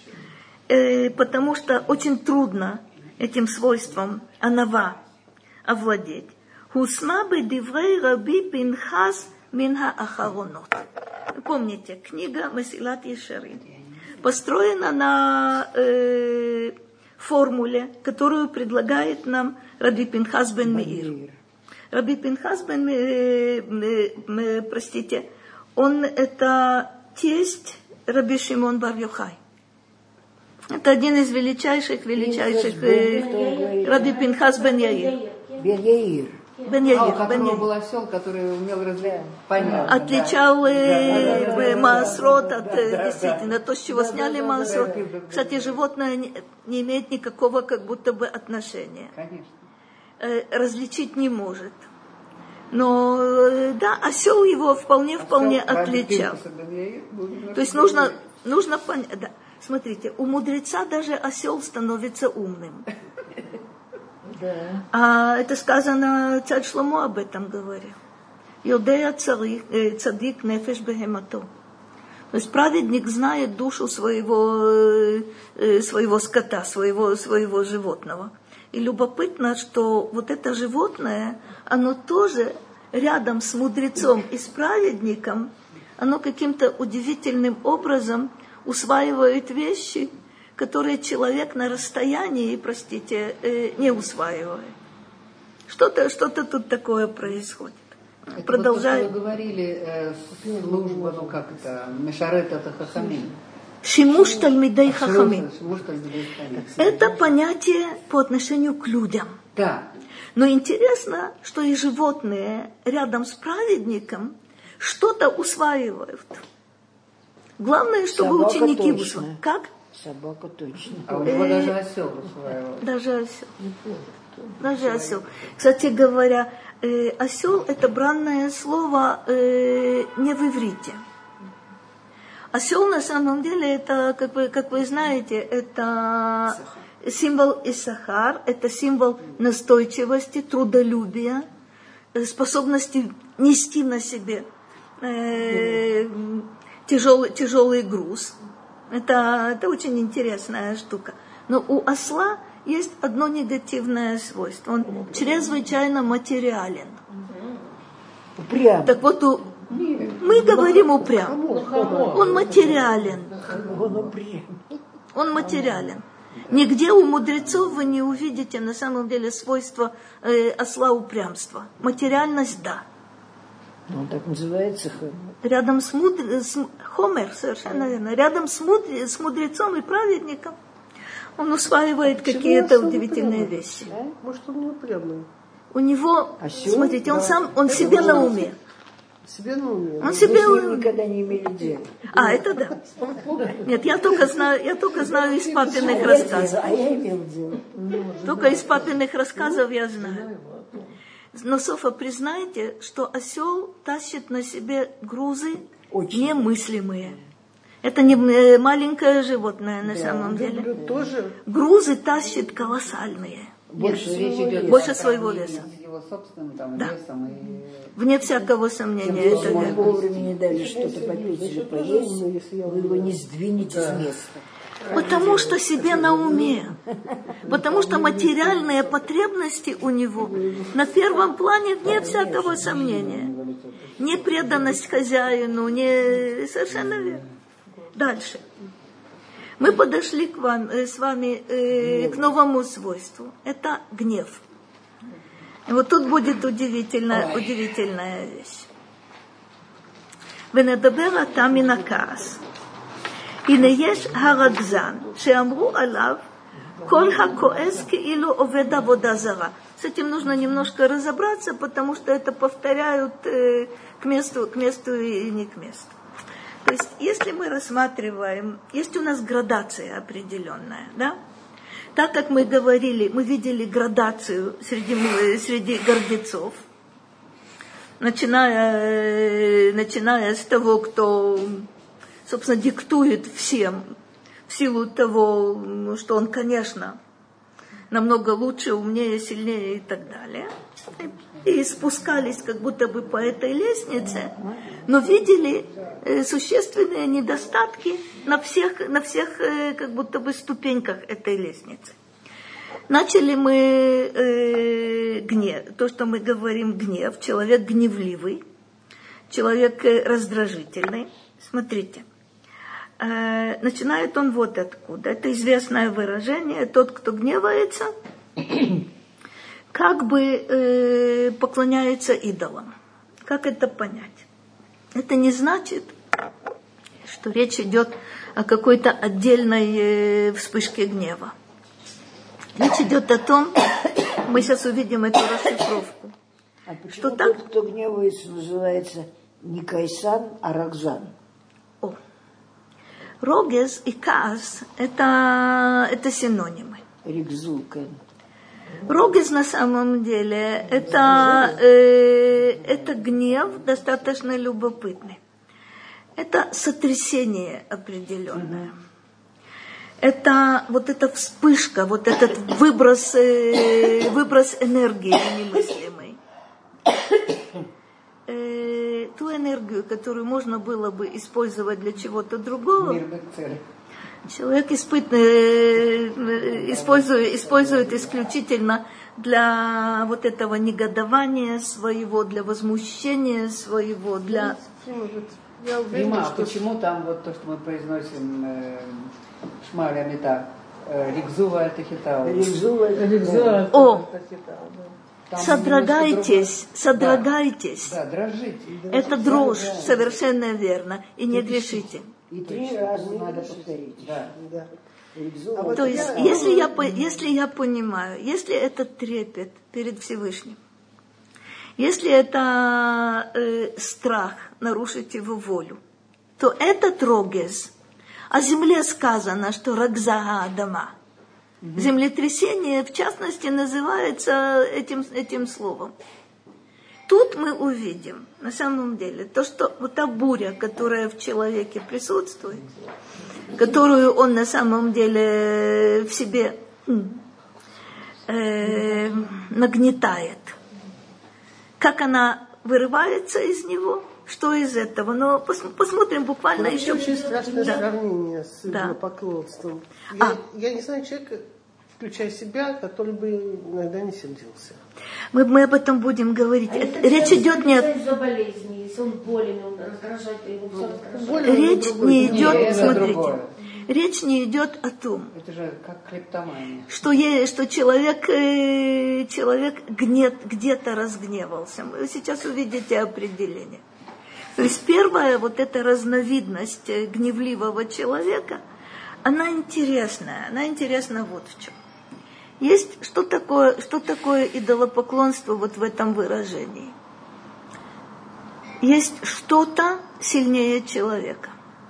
потому что очень трудно этим свойством Анава овладеть. Хусма бедиврей раби Пинхас мин хаахаронот. Помните, книга Месилат Ешарим построена на э, формуле, которую предлагает нам Раби Пинхас бен Меир. Раби Пинхас бен Меир, простите, он это тесть Раби Шимон бар Йохай. Это один из величайших, величайших э, Раби Пинхас бен Яир. Бен Яир. Бен Яир, а, у Бен которого Яир. был осел, который умел различать. Понятно. Отличал э, маасрот от, э, действительно, то, с чего сняли маасрот. Кстати, животное не, не имеет никакого как будто бы отношения. Конечно. Э, различить не может. Но, э, да, осел его вполне, вполне Осел, отличал. То есть нужно, нужно понять, да. Смотрите, у мудреца даже осел становится умным. Да. А это сказано, царь Шломо об этом говорил. Йодея цадик нефеш бехемато. То есть праведник знает душу своего, своего скота, своего, своего животного. И любопытно, что вот это животное, оно тоже рядом с мудрецом и с праведником, оно каким-то удивительным образом усваивает вещи, которые человек на расстоянии, простите, не усваивает. Что-то, что-то тут такое происходит. Это Продолжаем. Вот то, что вы говорили, э, служба, ну как это, Мешарет это Хахамин. Шимуш тальмидей хахамин. Шимуш тальмидей хахамин. Это понятие по отношению к людям. Да. Но интересно, что и животные рядом с праведником что-то усваивают. Главное, чтобы Собака ученики точно. усваивали. Как? Собака точно. А у него даже осел усваивал. Даже осел. Даже осел. Кстати говоря, э, осел – это бранное слово э, не в иврите. Осел на самом деле это, как вы, как вы знаете, это символ Иссахар, это символ настойчивости, трудолюбия, способности нести на себе э, тяжелый, тяжелый груз. Это, это очень интересная штука. Но у осла есть одно негативное свойство. Он чрезвычайно материален. Упрям. Так вот, у, мы говорим упрям. Он материален. Он упрям. Он материален. Нигде у мудрецов вы не увидите на самом деле свойства э, осла упрямства. Материальность – да. Он так называется. Рядом с, мудр... с Хомер, совершенно верно, рядом с, мудр... с мудрецом и праведником он усваивает какие-то удивительные вещи. Да? Может, он не упрямый. У него, Осел? смотрите, он Да. сам, он Это себе можно на уме. Себе на уме. Он Мы себе... с ним никогда не имели дела. А, это да. Нет, я только знаю, я только знаю из папиных А рассказов. я, а я имел дело. Только из папиных рассказов я знаю. Но, Софа, признайте, что осел тащит на себе грузы Очень. немыслимые. Это не э, маленькое животное на Да. самом деле. Верблюд тоже. Грузы тащит колоссальные. Больше Нет, речь своего идет веса. Больше о своего сравнении веса. с его собственным там, Да. весом и... Вне всякого сомнения. Если Это вам верно. вовремя не дали что-то попить или поесть, вы его не сдвинете с места. Потому что себе на уме. Потому что материальные потребности у него на первом плане, вне всякого сомнения. Не преданность хозяину, не... Совершенно верно. Дальше. Мы подошли к вам, э, с вами э, к новому свойству. Это гнев. И вот тут будет удивительная, удивительная вещь. ונדבר עתה מן הכעס. הנה יש הרגזן, שאמרו עליו, כל הכועס כאילו עובד עבודה זרה. С этим нужно немножко разобраться, потому что это повторяют э, к месту, к месту и не к месту. То есть, если мы рассматриваем, есть у нас градация определенная, да? Так как мы говорили, мы видели градацию среди, среди гордецов, начиная, начиная с того, кто, собственно, диктует всем, в силу того, что он, конечно, намного лучше, умнее, сильнее и так далее. И спускались как будто бы по этой лестнице, но видели э, существенные недостатки на всех, на всех э, как будто бы ступеньках этой лестницы. Начали мы э, гнев, то, что мы говорим гнев, человек гневливый, человек э, раздражительный. Смотрите, э, начинает он вот откуда. Это известное выражение: тот, кто гневается, как бы э, поклоняется идолам. Как это понять? Это не значит, что речь идет о какой-то отдельной э, вспышке гнева. Речь идет о том, мы сейчас увидим эту расшифровку. А почему что тот, так? кто гневается, называется не Кайсан, а Рогзан? О. Рогез и каас это, это синонимы. Ригзулка. Рогез на самом деле это, э, это гнев достаточно любопытный. Это сотрясение определенное. Это вот эта вспышка, вот этот выброс, э, выброс энергии немыслимой. Э, ту энергию, которую можно было бы использовать для чего-то другого. Человек испытывает, использует, использует исключительно для вот этого негодования своего, для возмущения своего, для... Я уверена, что... почему там вот то, что мы произносим э, Шмаля Мета, э, Ригзува Альтахитау. Ригзува Альтахитау. О! Содрогайтесь, содрогайтесь. Да, да, дрожите. Это дрожь, совершенно верно. И не грешите. И три раза надо повторить. Да. Да. А то есть, я... если, я, если я понимаю, если это трепет перед Всевышним, если это э, страх нарушить его волю, то этот рогез, о земле сказано, что рагзага адама. Mm-hmm. Землетрясение, в частности, называется этим, этим словом. Тут мы увидим, на самом деле, то, что вот та буря, которая в человеке присутствует, которую он на самом деле в себе э, нагнетает, как она вырывается из него, что из этого. Но пос, посмотрим буквально это еще... очень страшное да. сравнение с да. поклонством. А. Я, я не знаю человека, включая себя, который бы иногда не сердился. Мы, мы об этом будем говорить. А это, речь идет не о... за болезни, если он болен, он раздражает, его все раздражает. Речь не идет, Нет, смотрите, другое. речь не идет о том, это же как клептомания. что, е, что человек, э, человек гнет, где-то разгневался. Вы сейчас увидите определение. То есть первая вот эта разновидность гневливого человека, она интересная. Она интересна вот в чем. Есть, что такое, что такое идолопоклонство вот в этом выражении? Есть что-то сильнее человека.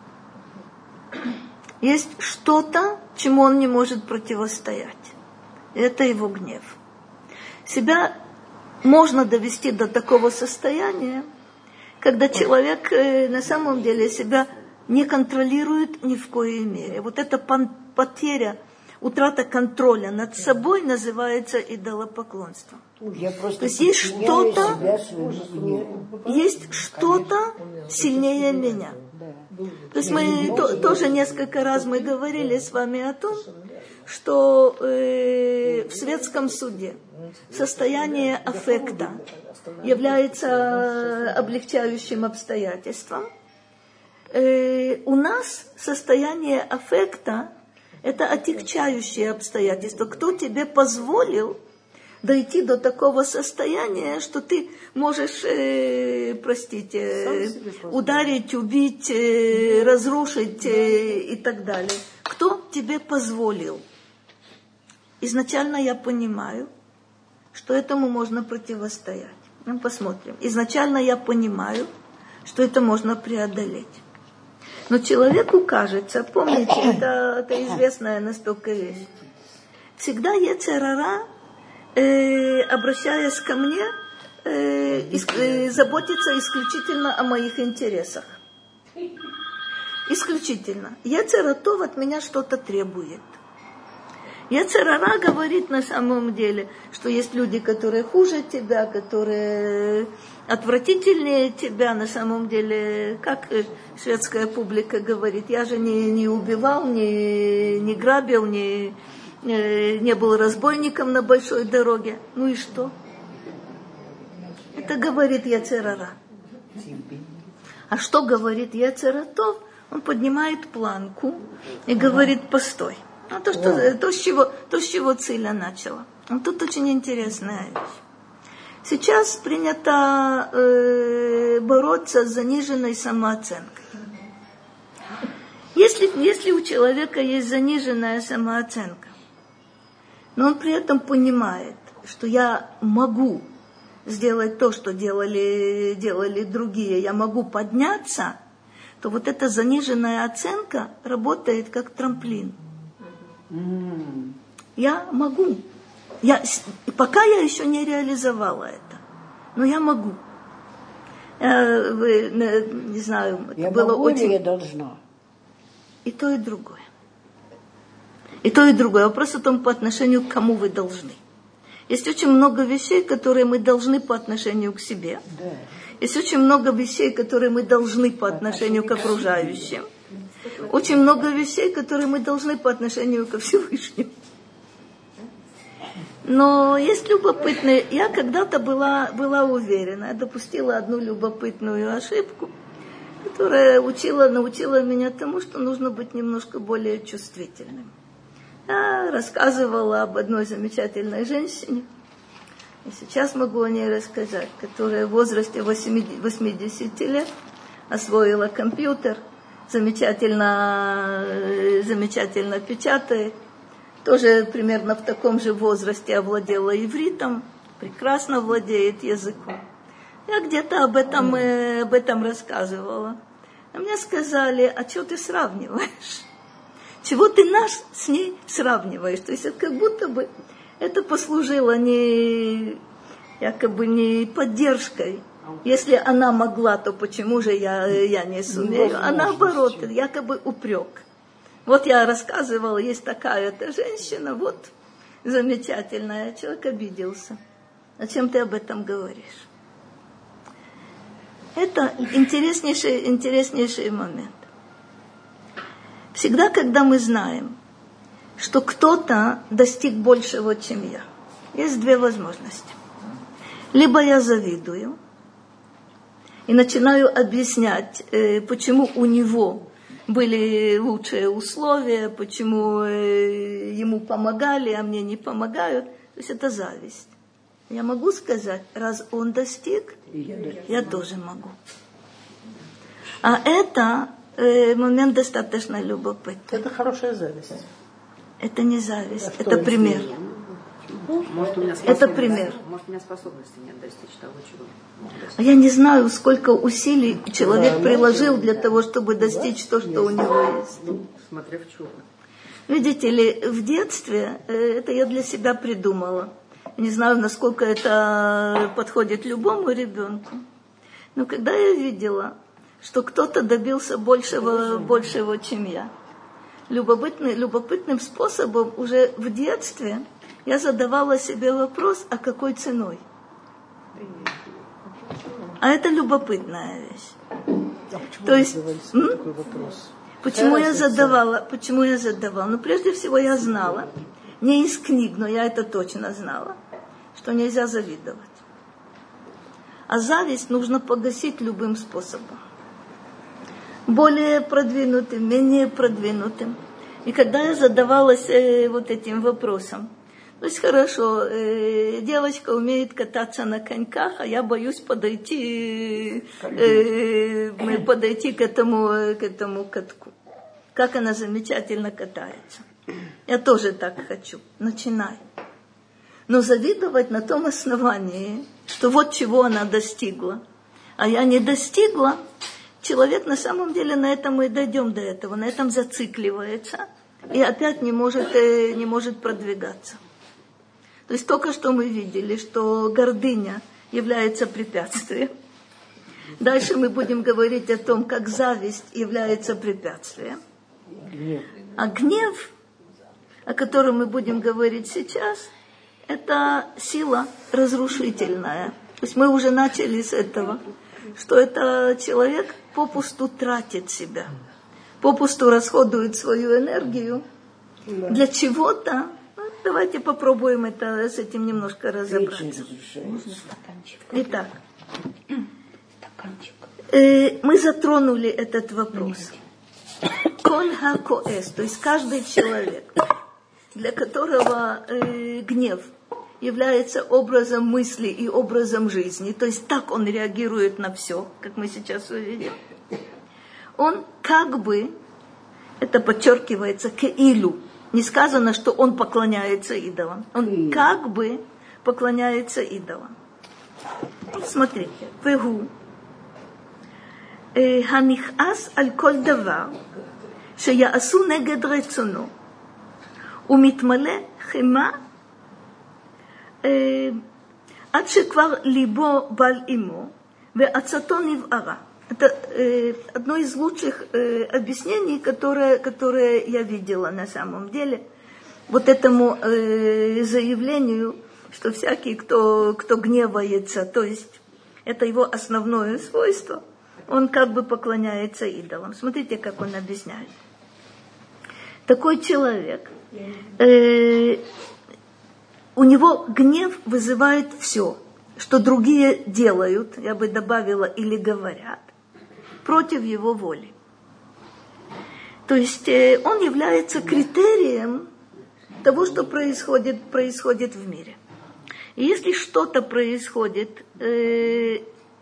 Есть что-то, чему он не может противостоять. Это его гнев. Себя можно довести до такого состояния, когда человек э, на самом деле себя не контролирует ни в коей мере. Вот эта потеря, утрата контроля над собой называется идолопоклонством. Я просто То есть есть что-то, себя, есть что-то сильнее меня. То есть мы то, тоже несколько раз мы говорили с вами о том, что э, в светском суде состояние аффекта является облегчающим обстоятельством. Э, у нас состояние аффекта – это отягчающее обстоятельство. Кто тебе позволил дойти до такого состояния, что ты можешь, э, простите, э, ударить, убить, э, разрушить э, и так далее. Кто тебе позволил? Изначально я понимаю, что этому можно противостоять. Ну, посмотрим. Изначально я понимаю, что это можно преодолеть. Но человеку кажется, помните, это, это известная настолько вещь. Всегда йецер ара, э, обращаясь ко мне, э, иск, э, заботится исключительно о моих интересах. Исключительно. Йецер ара от меня что-то требует. Йецер ара говорит на самом деле, что есть люди, которые хуже тебя, которые отвратительнее тебя. На самом деле, как шведская публика говорит, я же не, не убивал, не, не грабил, не, не был разбойником на большой дороге. Ну и что? Это говорит йецер ара. А что говорит йецер ара? Он поднимает планку и говорит: постой. Ну, то, что, то, с чего, то, с чего Циля начала. Ну, тут очень интересная вещь. Сейчас принято э, бороться с заниженной самооценкой. Если, если у человека есть заниженная самооценка, но он при этом понимает, что я могу сделать то, что делали, делали другие, я могу подняться, то вот эта заниженная оценка работает как трамплин. Mm. Я могу. Я, пока я еще не реализовала это, но я могу. Э, вы, не знаю, это я было могу очень... или я должна? И то, и другое. И то, и другое. Вопрос о том, по отношению к кому вы должны. Есть очень много вещей, которые мы должны по отношению к себе. Да. Есть очень много вещей, которые мы должны по отношению к окружающим. Очень много вещей, которые мы должны по отношению ко Всевышнему. Но есть любопытные... Я когда-то была, была уверена, я допустила одну любопытную ошибку, которая учила, научила меня тому, что нужно быть немножко более чувствительным. Я рассказывала об одной замечательной женщине, и сейчас могу о ней рассказать, которая в возрасте восьмидесяти лет освоила компьютер, замечательно, замечательно печатает, тоже примерно в таком же возрасте овладела ивритом, прекрасно владеет языком. Я где-то об этом, э, об этом рассказывала. А мне сказали: а что ты сравниваешь? Чего ты нас с ней сравниваешь? То есть это как будто бы это послужило не, якобы не поддержкой. Если она могла, то почему же я, я не сумею? А наоборот, якобы упрек. Вот я рассказывала, есть такая-то женщина, вот замечательная. Человек обиделся. Зачем ты об этом говоришь? Это интереснейший, интереснейший момент. Всегда, когда мы знаем, что кто-то достиг большего, чем я, есть две возможности. Либо я завидую и начинаю объяснять, почему у него были лучшие условия, почему ему помогали, а мне не помогают. То есть это зависть. Я могу сказать, раз он достиг, я тоже могу. А это э, момент достаточно любопытный. Это хорошая зависть. Это не зависть, а это пример. Может, у меня это пример. Может, у меня способности нет достичь того, чего. А я не знаю, сколько усилий человек приложил для того, чтобы достичь то, что у него есть. Ну, смотря в чем. Видите ли, в детстве, это я для себя придумала. Не знаю, насколько это подходит любому ребенку. Но когда я видела, что кто-то добился большего, большего, чем я, любопытный, любопытным способом уже в детстве я задавала себе вопрос: а какой ценой? А это любопытная вещь. А почему То есть, такой вопрос? Почему я задавала? Почему я задавала? Ну, прежде всего, я знала, не из книг, но я это точно знала, что нельзя завидовать. А зависть нужно погасить любым способом. Более продвинутым, менее продвинутым. И когда я задавалась э, вот этим вопросом, То есть хорошо, э, девочка умеет кататься на коньках, а я боюсь подойти, э, подойти к этому, к этому катку. Как она замечательно катается. Я тоже так хочу. Начинай. Но завидовать на том основании, что вот чего она достигла, а я не достигла, человек на самом деле на этом мы и дойдем до этого, на этом зацикливается и опять не может, не может продвигаться. То есть только что мы видели, что гордыня является препятствием. Дальше мы будем говорить о том, как зависть является препятствием. А гнев, о котором мы будем говорить сейчас, это сила разрушительная. То есть мы уже начали с этого, что это человек попусту тратит себя, попусту расходует свою энергию да. для чего-то. Ну, давайте попробуем это, с этим немножко разобраться. Итак, э, мы затронули этот вопрос. Коль ха-коэс, то есть каждый человек, для которого э, гнев является образом мысли и образом жизни, то есть так он реагирует на все, как мы сейчас увидим, он как бы, это подчеркивается, кеилу, не сказано, что он поклоняется идолам, он как бы поклоняется идолам. Смотрите, вегу ханиchas аль коль давар שיעשו נגד רצונו ומתמלא חמה עד שכבר ליבו בל אימו ועצתו נבערה. Это э, одно из лучших э, объяснений, которое, которое я видела на самом деле. Вот этому э, заявлению, что всякий, кто, кто гневается, то есть это его основное свойство, он как бы поклоняется идолам. Смотрите, как он объясняет. Такой человек, э, у него гнев вызывает все, что другие делают, я бы добавила, или говорят, против его воли. То есть э, он является критерием того, что происходит, происходит в мире. И если что-то происходит э,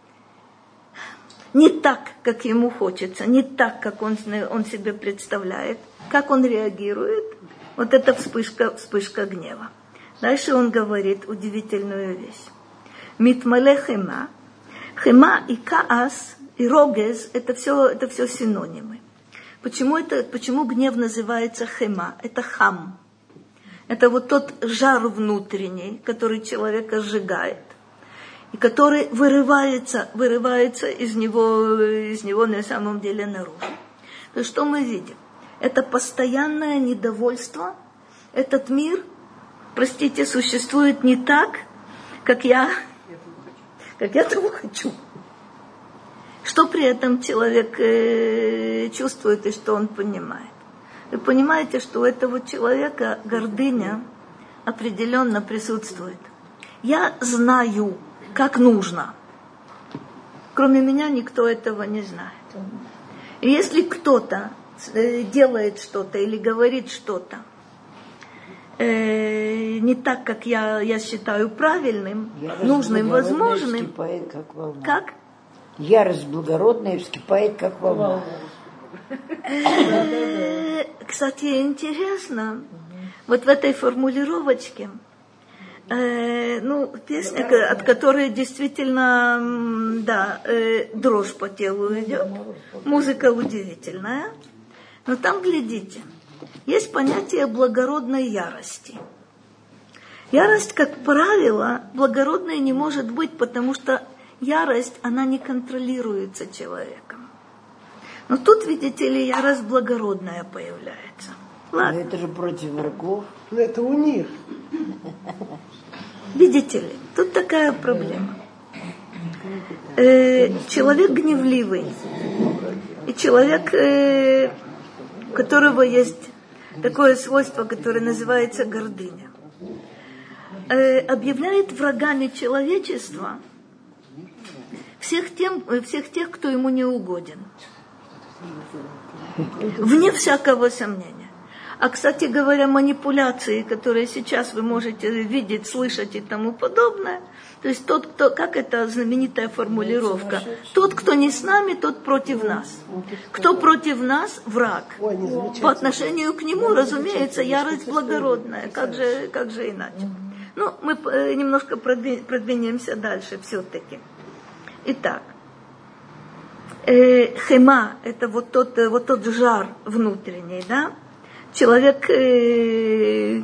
не так, как ему хочется, не так, как он, он себе представляет, как он реагирует, вот это вспышка, вспышка гнева. Дальше он говорит удивительную вещь. Митмале хема. Хема и каас, и рогез, это все, это все синонимы. Почему, это, почему гнев называется хема? Это хам. Это вот тот жар внутренний, который человека сжигает. И который вырывается, вырывается из него, из него на самом деле наружу. То есть что мы видим? Это постоянное недовольство. Этот мир, простите, существует не так, как я, как я того хочу. Что при этом человек э, чувствует и что он понимает? Вы понимаете, что у этого человека гордыня определенно присутствует. Я знаю, как нужно. Кроме меня никто этого не знает. И если кто-то делает что-то или говорит что-то э, не так, как я, я считаю правильным, ярость нужным, возможным. Вскипает, как волна. Как? Ярость благородная вскипает, как волна. Кстати, интересно, вот в этой формулировочке, э, ну, песня, от которой действительно, да, э, дрожь по телу идет, музыка удивительная, но там, глядите, есть понятие благородной ярости. Ярость, как правило, благородной не может быть, потому что ярость, она не контролируется человеком. Но тут, видите ли, ярость благородная появляется. Ладно. Но это же против врагов. Но это у них. Видите ли, тут такая проблема. Э, человек гневливый. И человек, э, у которого есть такое свойство, которое называется гордыня, э, объявляет врагами человечества всех, тем, всех тех, кто ему не угоден. Вне всякого сомнения. А, кстати говоря, манипуляции, которые сейчас вы можете видеть, слышать и тому подобное, то есть тот, кто, как это знаменитая формулировка, тот, кто не с нами, тот против нас. Кто против нас, враг. По отношению к нему, разумеется, ярость благородная, как же, как же иначе. Ну, мы немножко продвинемся дальше все-таки. Итак, э, хема – это вот тот, вот тот жар внутренний, да? Человек э,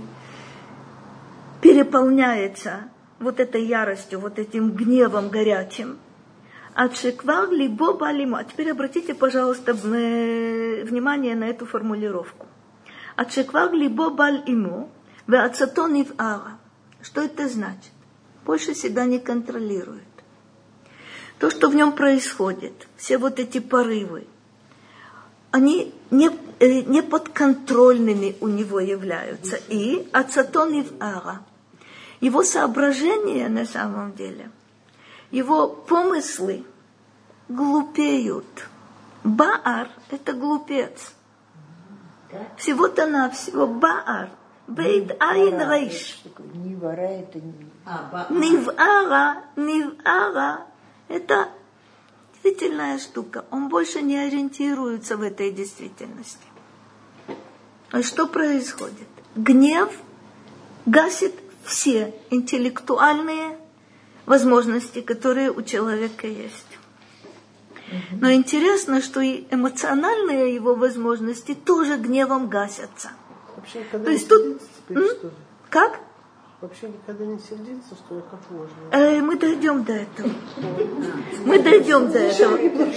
переполняется вот этой яростью, вот этим гневом горячим. А шеквар либо балиму. А теперь обратите, пожалуйста, внимание на эту формулировку. А шеквар либо балиму веацатон ивара. Что это значит? Больше себя не контролирует. То, что в нем происходит, все вот эти порывы, они не, не подконтрольными у него являются. И ацатон ивара. Его соображения на самом деле, его помыслы глупеют. Баар – это глупец. Всего-то навсего Баар. Бейт айн рейш. Нивара это не... Нивара, нивара – это действительная штука. Он больше не ориентируется в этой действительности. А что происходит? Гнев гасит все интеллектуальные возможности, которые у человека есть. Но интересно, что и эмоциональные его возможности тоже гневом гасятся. Вообще никогда То не есть тут... сердиться теперь, что ли? Как? Вообще никогда не сердиться, что ли, как можно? Э, мы дойдем до этого. Мы дойдем до этого.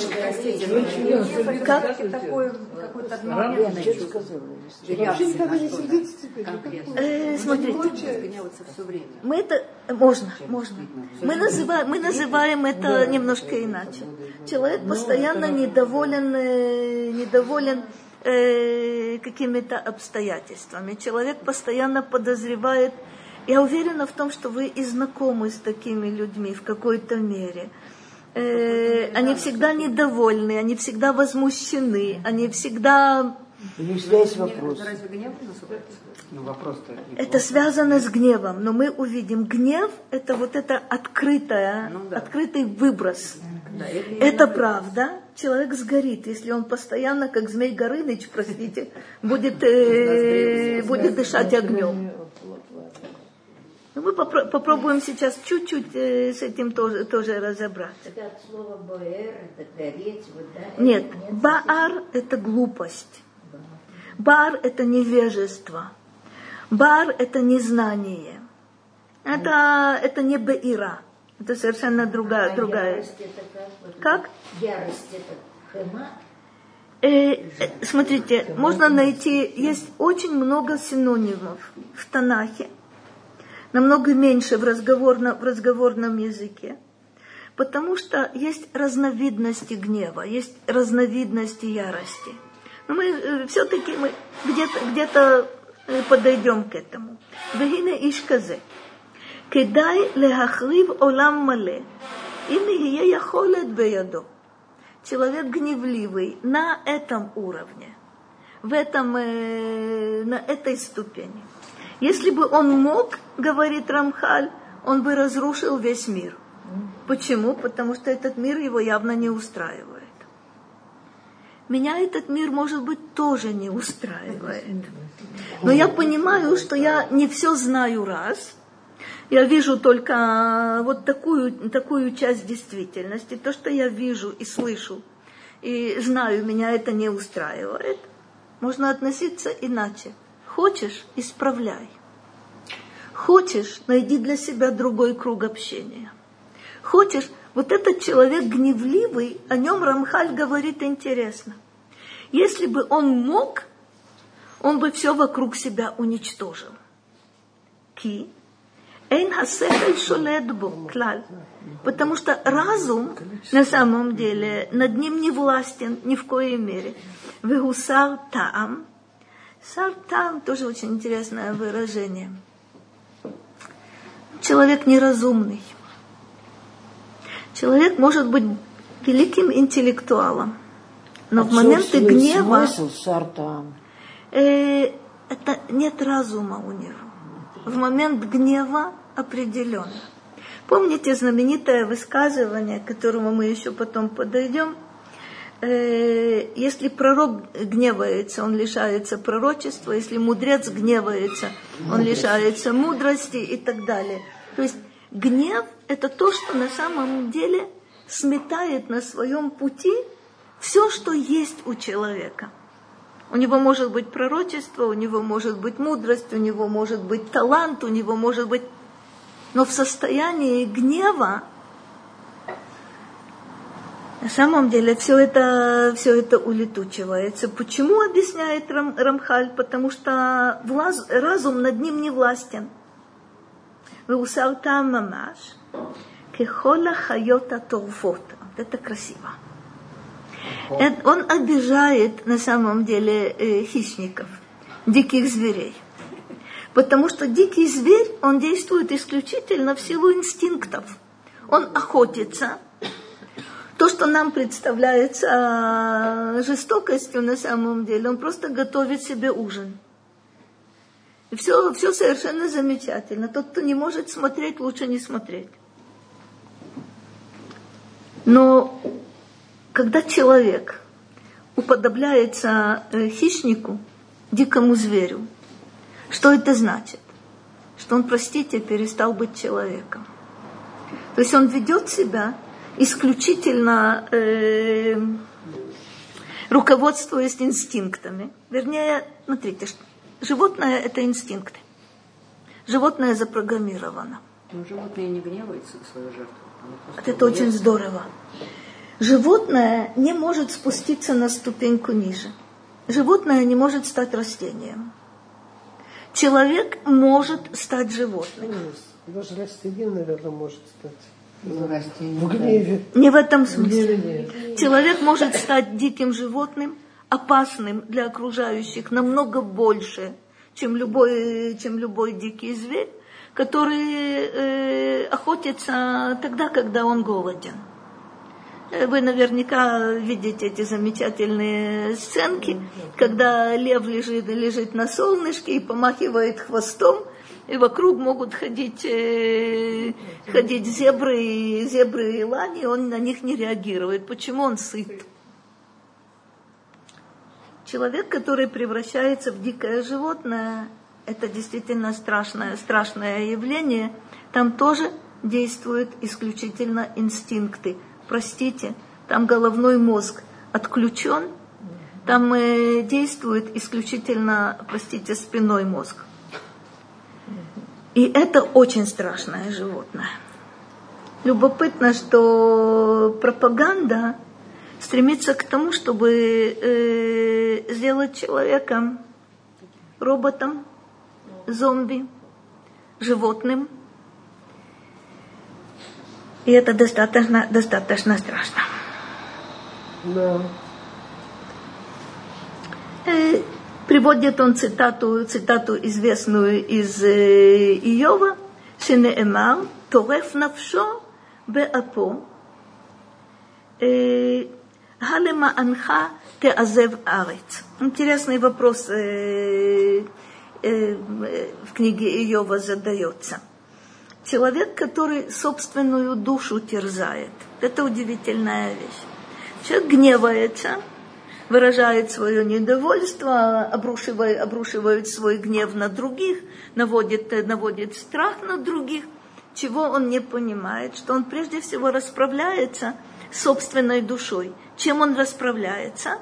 Как? Такое какое-то обновление сказала. Вообще никогда не сердиться теперь. Э, смотрите, мы это можно, можно. Мы называем, мы называем это немножко иначе. Человек постоянно недоволен, э, недоволен э, какими-то обстоятельствами. Человек постоянно подозревает. Я уверена в том, что вы и знакомы с такими людьми в какой-то мере. Э, они всегда недовольны, они всегда возмущены, они всегда... У них всегда есть вопрос. Ну, вопрос-то Это связано с гневом, но мы увидим, гнев – это вот это открытое, ну, да. открытый выброс. Да, это это правда. Человек сгорит, если он постоянно, как Змей Горыныч, простите, будет, э, будет дышать огнем. Но мы попро- попробуем сейчас чуть-чуть э, с этим тоже, тоже разобраться. Это от слова боэр, это гореть, вот, да? Нет, баар – это глупость. Баар – это невежество. Баар – это незнание. Это, это не беира. Это совершенно другая. А другая. Ярость это как? Вот Как? Ярость это хема? Э, э, смотрите, можно найти, есть очень много синонимов в Танахе. Намного меньше в разговорном, в разговорном языке. Потому что есть разновидности гнева, есть разновидности ярости. Но мы э, все-таки мы где-то, где-то подойдем к этому. Вегине ишказе. Кедай лехахрив олам мале. Или я яхолет беядо. Человек гневливый на этом уровне, в этом, э, на этой ступени. Если бы он мог, говорит Рамхаль, он бы разрушил весь мир. Почему? Потому что этот мир его явно не устраивает. Меня этот мир, может быть, тоже не устраивает. Но я понимаю, что я не все знаю раз. Я вижу только вот такую, такую часть действительности. То, что я вижу и слышу, и знаю, меня это не устраивает. Можно относиться иначе. Хочешь – исправляй. Хочешь – найди для себя другой круг общения. Хочешь – вот этот человек гневливый, о нем Рамхаль говорит интересно. Если бы он мог, он бы все вокруг себя уничтожил. Ки эйн хасехель шолет бо клаль. Потому что разум, на самом деле, над ним не властен ни в коей мере. Вегусар таам. Сартам тоже очень интересное выражение. Человек неразумный. Человек может быть великим интеллектуалом, но а в моменты гнева... Смысл сартам? Э, это нет разума у него. В момент гнева определенно. Помните знаменитое высказывание, к которому мы еще потом подойдем? Э, если пророк гневается, он лишается пророчества, если мудрец гневается, он лишается мудрости и так далее. То есть гнев – это то, что на самом деле сметает на своем пути все, что есть у человека. У него может быть пророчество, у него может быть мудрость, у него может быть талант, у него может быть... Но в состоянии гнева, на самом деле, все это, все это улетучивается. Почему, объясняет Рам, Рамхаль? Потому что влаз, разум над ним не властен. «Веусартам мамаш, кехола хайота торфот». Это красиво. Это, он обижает, на самом деле, э, хищников, диких зверей. Потому что дикий зверь, он действует исключительно в силу инстинктов. Он охотится. То, что нам представляется жестокостью на самом деле, он просто готовит себе ужин. И все, все совершенно замечательно. Тот, кто не может смотреть, лучше не смотреть. Но когда человек уподобляется хищнику, дикому зверю, что это значит? Что он, простите, перестал быть человеком. То есть он ведет себя исключительно э, руководствуясь инстинктами. Вернее, смотрите, животное – это инстинкты. Животное запрограммировано. Но животное не гневается на свою жертву. Это боится. Очень здорово. Животное не может спуститься на ступеньку ниже. Животное не может стать растением. Человек может стать животным. Даже растение, наверное, может стать. Ну, растение, в гневе. Не в этом смысле. Человек может стать диким животным, опасным для окружающих намного больше, чем любой, чем любой дикий зверь, который э, охотится тогда, когда он голоден. Вы наверняка видите эти замечательные сценки, когда лев лежит, лежит на солнышке и помахивает хвостом, и вокруг могут ходить, э, ходить зебры, зебры и лани, и он на них не реагирует. Почему? Он сыт. Человек, который превращается в дикое животное, это действительно страшное, страшное явление. Там тоже действуют исключительно инстинкты. Простите, там головной мозг отключен, там э, действует исключительно, простите, спинной мозг. И это очень страшное животное. Любопытно, что пропаганда стремится к тому, чтобы э, сделать человека роботом, зомби, животным. И это достаточно, достаточно страшно. Да. Э, приводит он цитату, цитату известную из э, Иова, «Шенеэмар, тореф навшо беапо, халема анха теазев арец». Интересный вопрос э, э, в книге Иова задается. Человек, который собственную душу терзает. Это удивительная вещь. Человек гневается, выражает свое недовольство, обрушивает, обрушивает свой гнев на других, наводит, наводит страх на других. Чего он не понимает? Что он прежде всего расправляется с собственной душой. Чем он расправляется?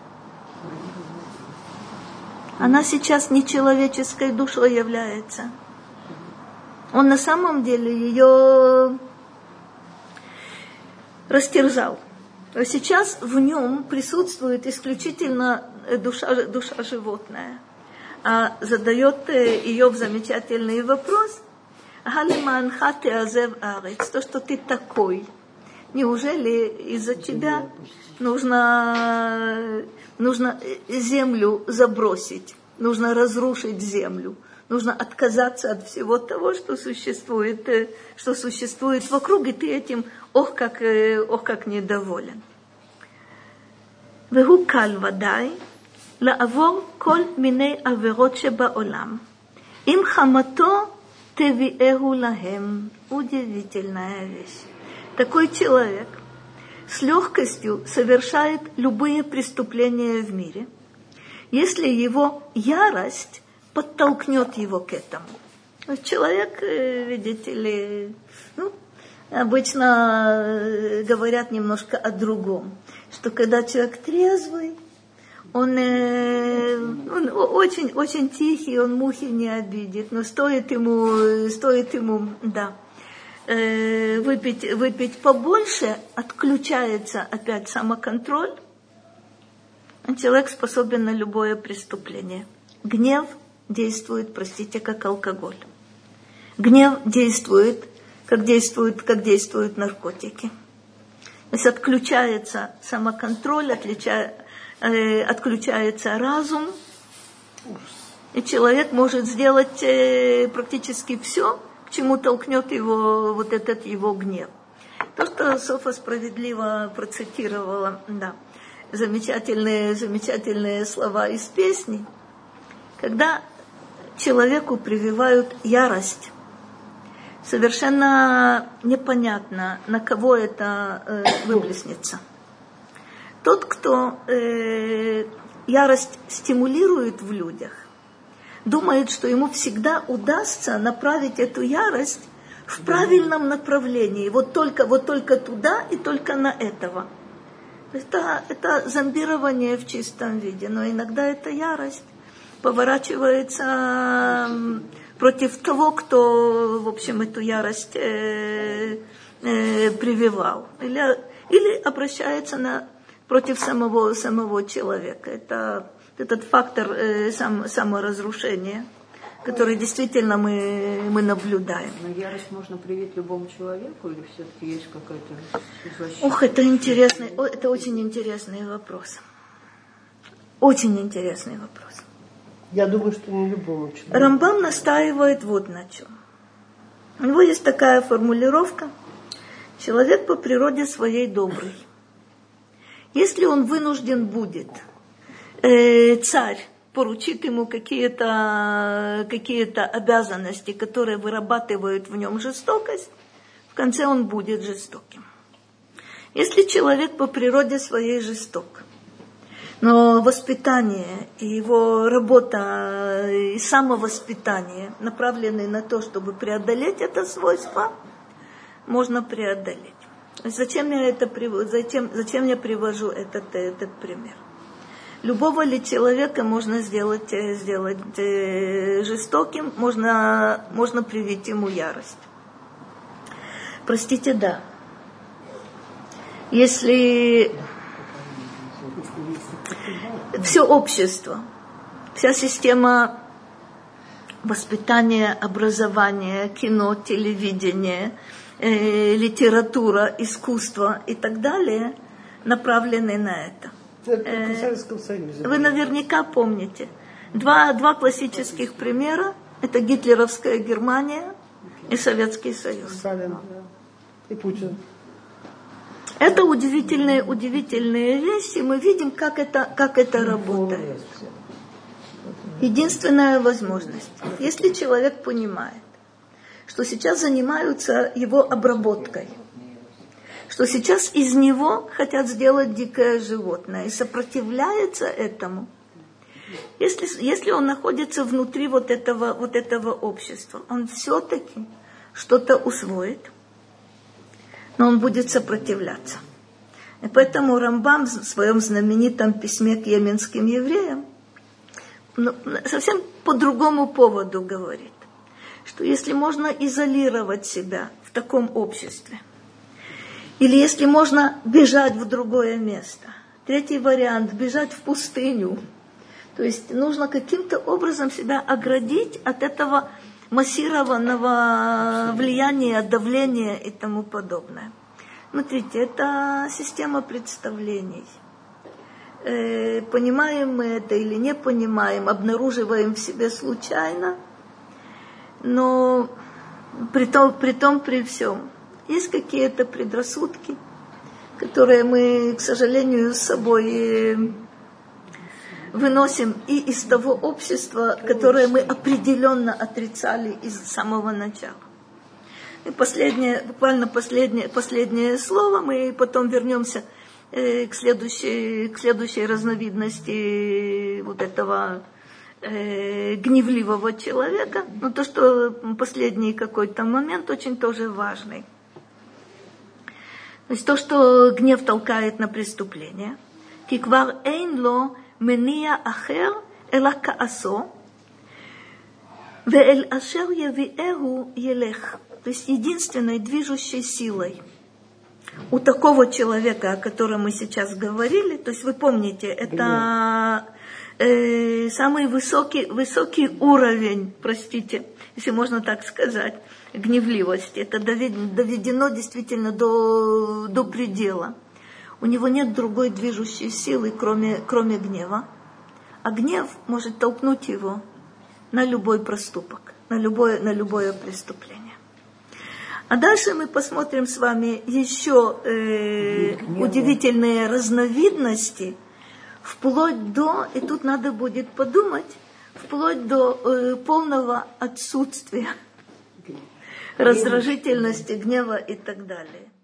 Она сейчас не человеческой душой является. Он на самом деле ее растерзал. Сейчас в нем присутствует исключительно душа, душа животная. А задает ее замечательный вопрос. То, что ты такой. Неужели из-за тебя нужно, нужно землю забросить? Нужно разрушить землю? Нужно отказаться от всего того, что существует, что существует вокруг, и ты этим, ох, как, ох, как недоволен. Вегу каль вадай, לעבור כל מיני עבירות שבעולם. עם חמתו תביאהו להם. Удивительная вещь. Такой человек с легкостью совершает любые преступления в мире, если его ярость подтолкнет его к этому. Человек, видите ли, ну, обычно говорят немножко о другом, что когда человек трезвый, он, он очень, очень тихий, он мухи не обидит, но стоит ему, стоит ему, да, выпить, выпить побольше, отключается опять самоконтроль, человек способен на любое преступление. Гнев действует, простите, как алкоголь. Гнев действует, как действуют, как действуют наркотики. То есть отключается самоконтроль, отлича, э, отключается разум, и человек может сделать э, практически все, к чему толкнет его вот этот его гнев. То, что Софа справедливо процитировала, да, замечательные, замечательные слова из песни, когда человеку прививают ярость, совершенно непонятно, на кого это э, выплеснется. Тот, кто э, ярость стимулирует в людях, думает, что ему всегда удастся направить эту ярость в правильном направлении. Вот только, вот только туда и только на этого. Это, это зомбирование в чистом виде. Но иногда эта ярость поворачивается против того, кто, в общем, эту ярость э, э, прививал. Или, или обращается на, против самого, самого человека. Это этот фактор э, сам, саморазрушения, который действительно мы, мы наблюдаем. Но ярость можно привить любому человеку или все-таки есть какая-то защита? Ох, это интересный, о, это очень интересный вопрос. Очень интересный вопрос. Я думаю, что не любому человеку. Рамбам настаивает вот на чем. У него есть такая формулировка: человек по природе своей добрый. Если он вынужден будет, э, царь поручит ему какие-то, какие-то обязанности, которые вырабатывают в нем жестокость, в конце он будет жестоким. Если человек по природе своей жесток, но воспитание и его работа и самовоспитание направлены на то, чтобы преодолеть это свойство, можно преодолеть. Зачем я, это, зачем, зачем я привожу этот, этот пример? Любого ли человека можно сделать, сделать жестоким, можно, можно привить ему ярость. Простите, да. Если все общество, вся система воспитания, образования, кино, телевидения, э, литература, искусство и так далее направлены на это. Это в Советском Союзе. Вы наверняка помните два, два классических примера. Это гитлеровская Германия и Советский Союз. Сталин и Путин. Это удивительные, удивительные вещи. Мы видим, как это, как это работает. Единственная возможность, если человек понимает, что сейчас занимаются его обработкой, что сейчас из него хотят сделать дикое животное и сопротивляется этому, если, если он находится внутри вот этого, вот этого общества, он все-таки что-то усвоит, но он будет сопротивляться. И поэтому Рамбам в своем знаменитом письме к йеменским евреям ну, совсем по другому поводу говорит, что если можно изолировать себя в таком обществе, или если можно бежать в другое место, третий вариант – бежать в пустыню, то есть нужно каким-то образом себя оградить от этого массированного влияния, давления и тому подобное. Смотрите, это система представлений. Э, понимаем мы это или не понимаем, обнаруживаем в себе случайно, но при том, при том, при всем, есть какие-то предрассудки, которые мы, к сожалению, с собой выносим и из того общества, которое мы определенно отрицали из самого начала. И последнее, буквально последнее, последнее слово, мы потом вернемся э, к, следующей, к следующей разновидности вот этого э, гневливого человека. Но то, что последний какой-то момент очень тоже важный. То есть то, что гнев толкает на преступление. Киквар эйн-ло мения ахер эла каасо веэль ашер явиэру елех. То есть единственной движущей силой у такого человека, о котором мы сейчас говорили, то есть вы помните, это э, самый высокий, высокий уровень, простите, если можно так сказать, гневливости. Это доведено действительно до, до предела. У него нет другой движущей силы, кроме, кроме гнева. А гнев может толкнуть его на любой проступок, на любое, на любое преступление. А дальше мы посмотрим с вами еще э, удивительные разновидности, вплоть до, и тут надо будет подумать, вплоть до э, полного отсутствия раздражительности, гнева и так далее.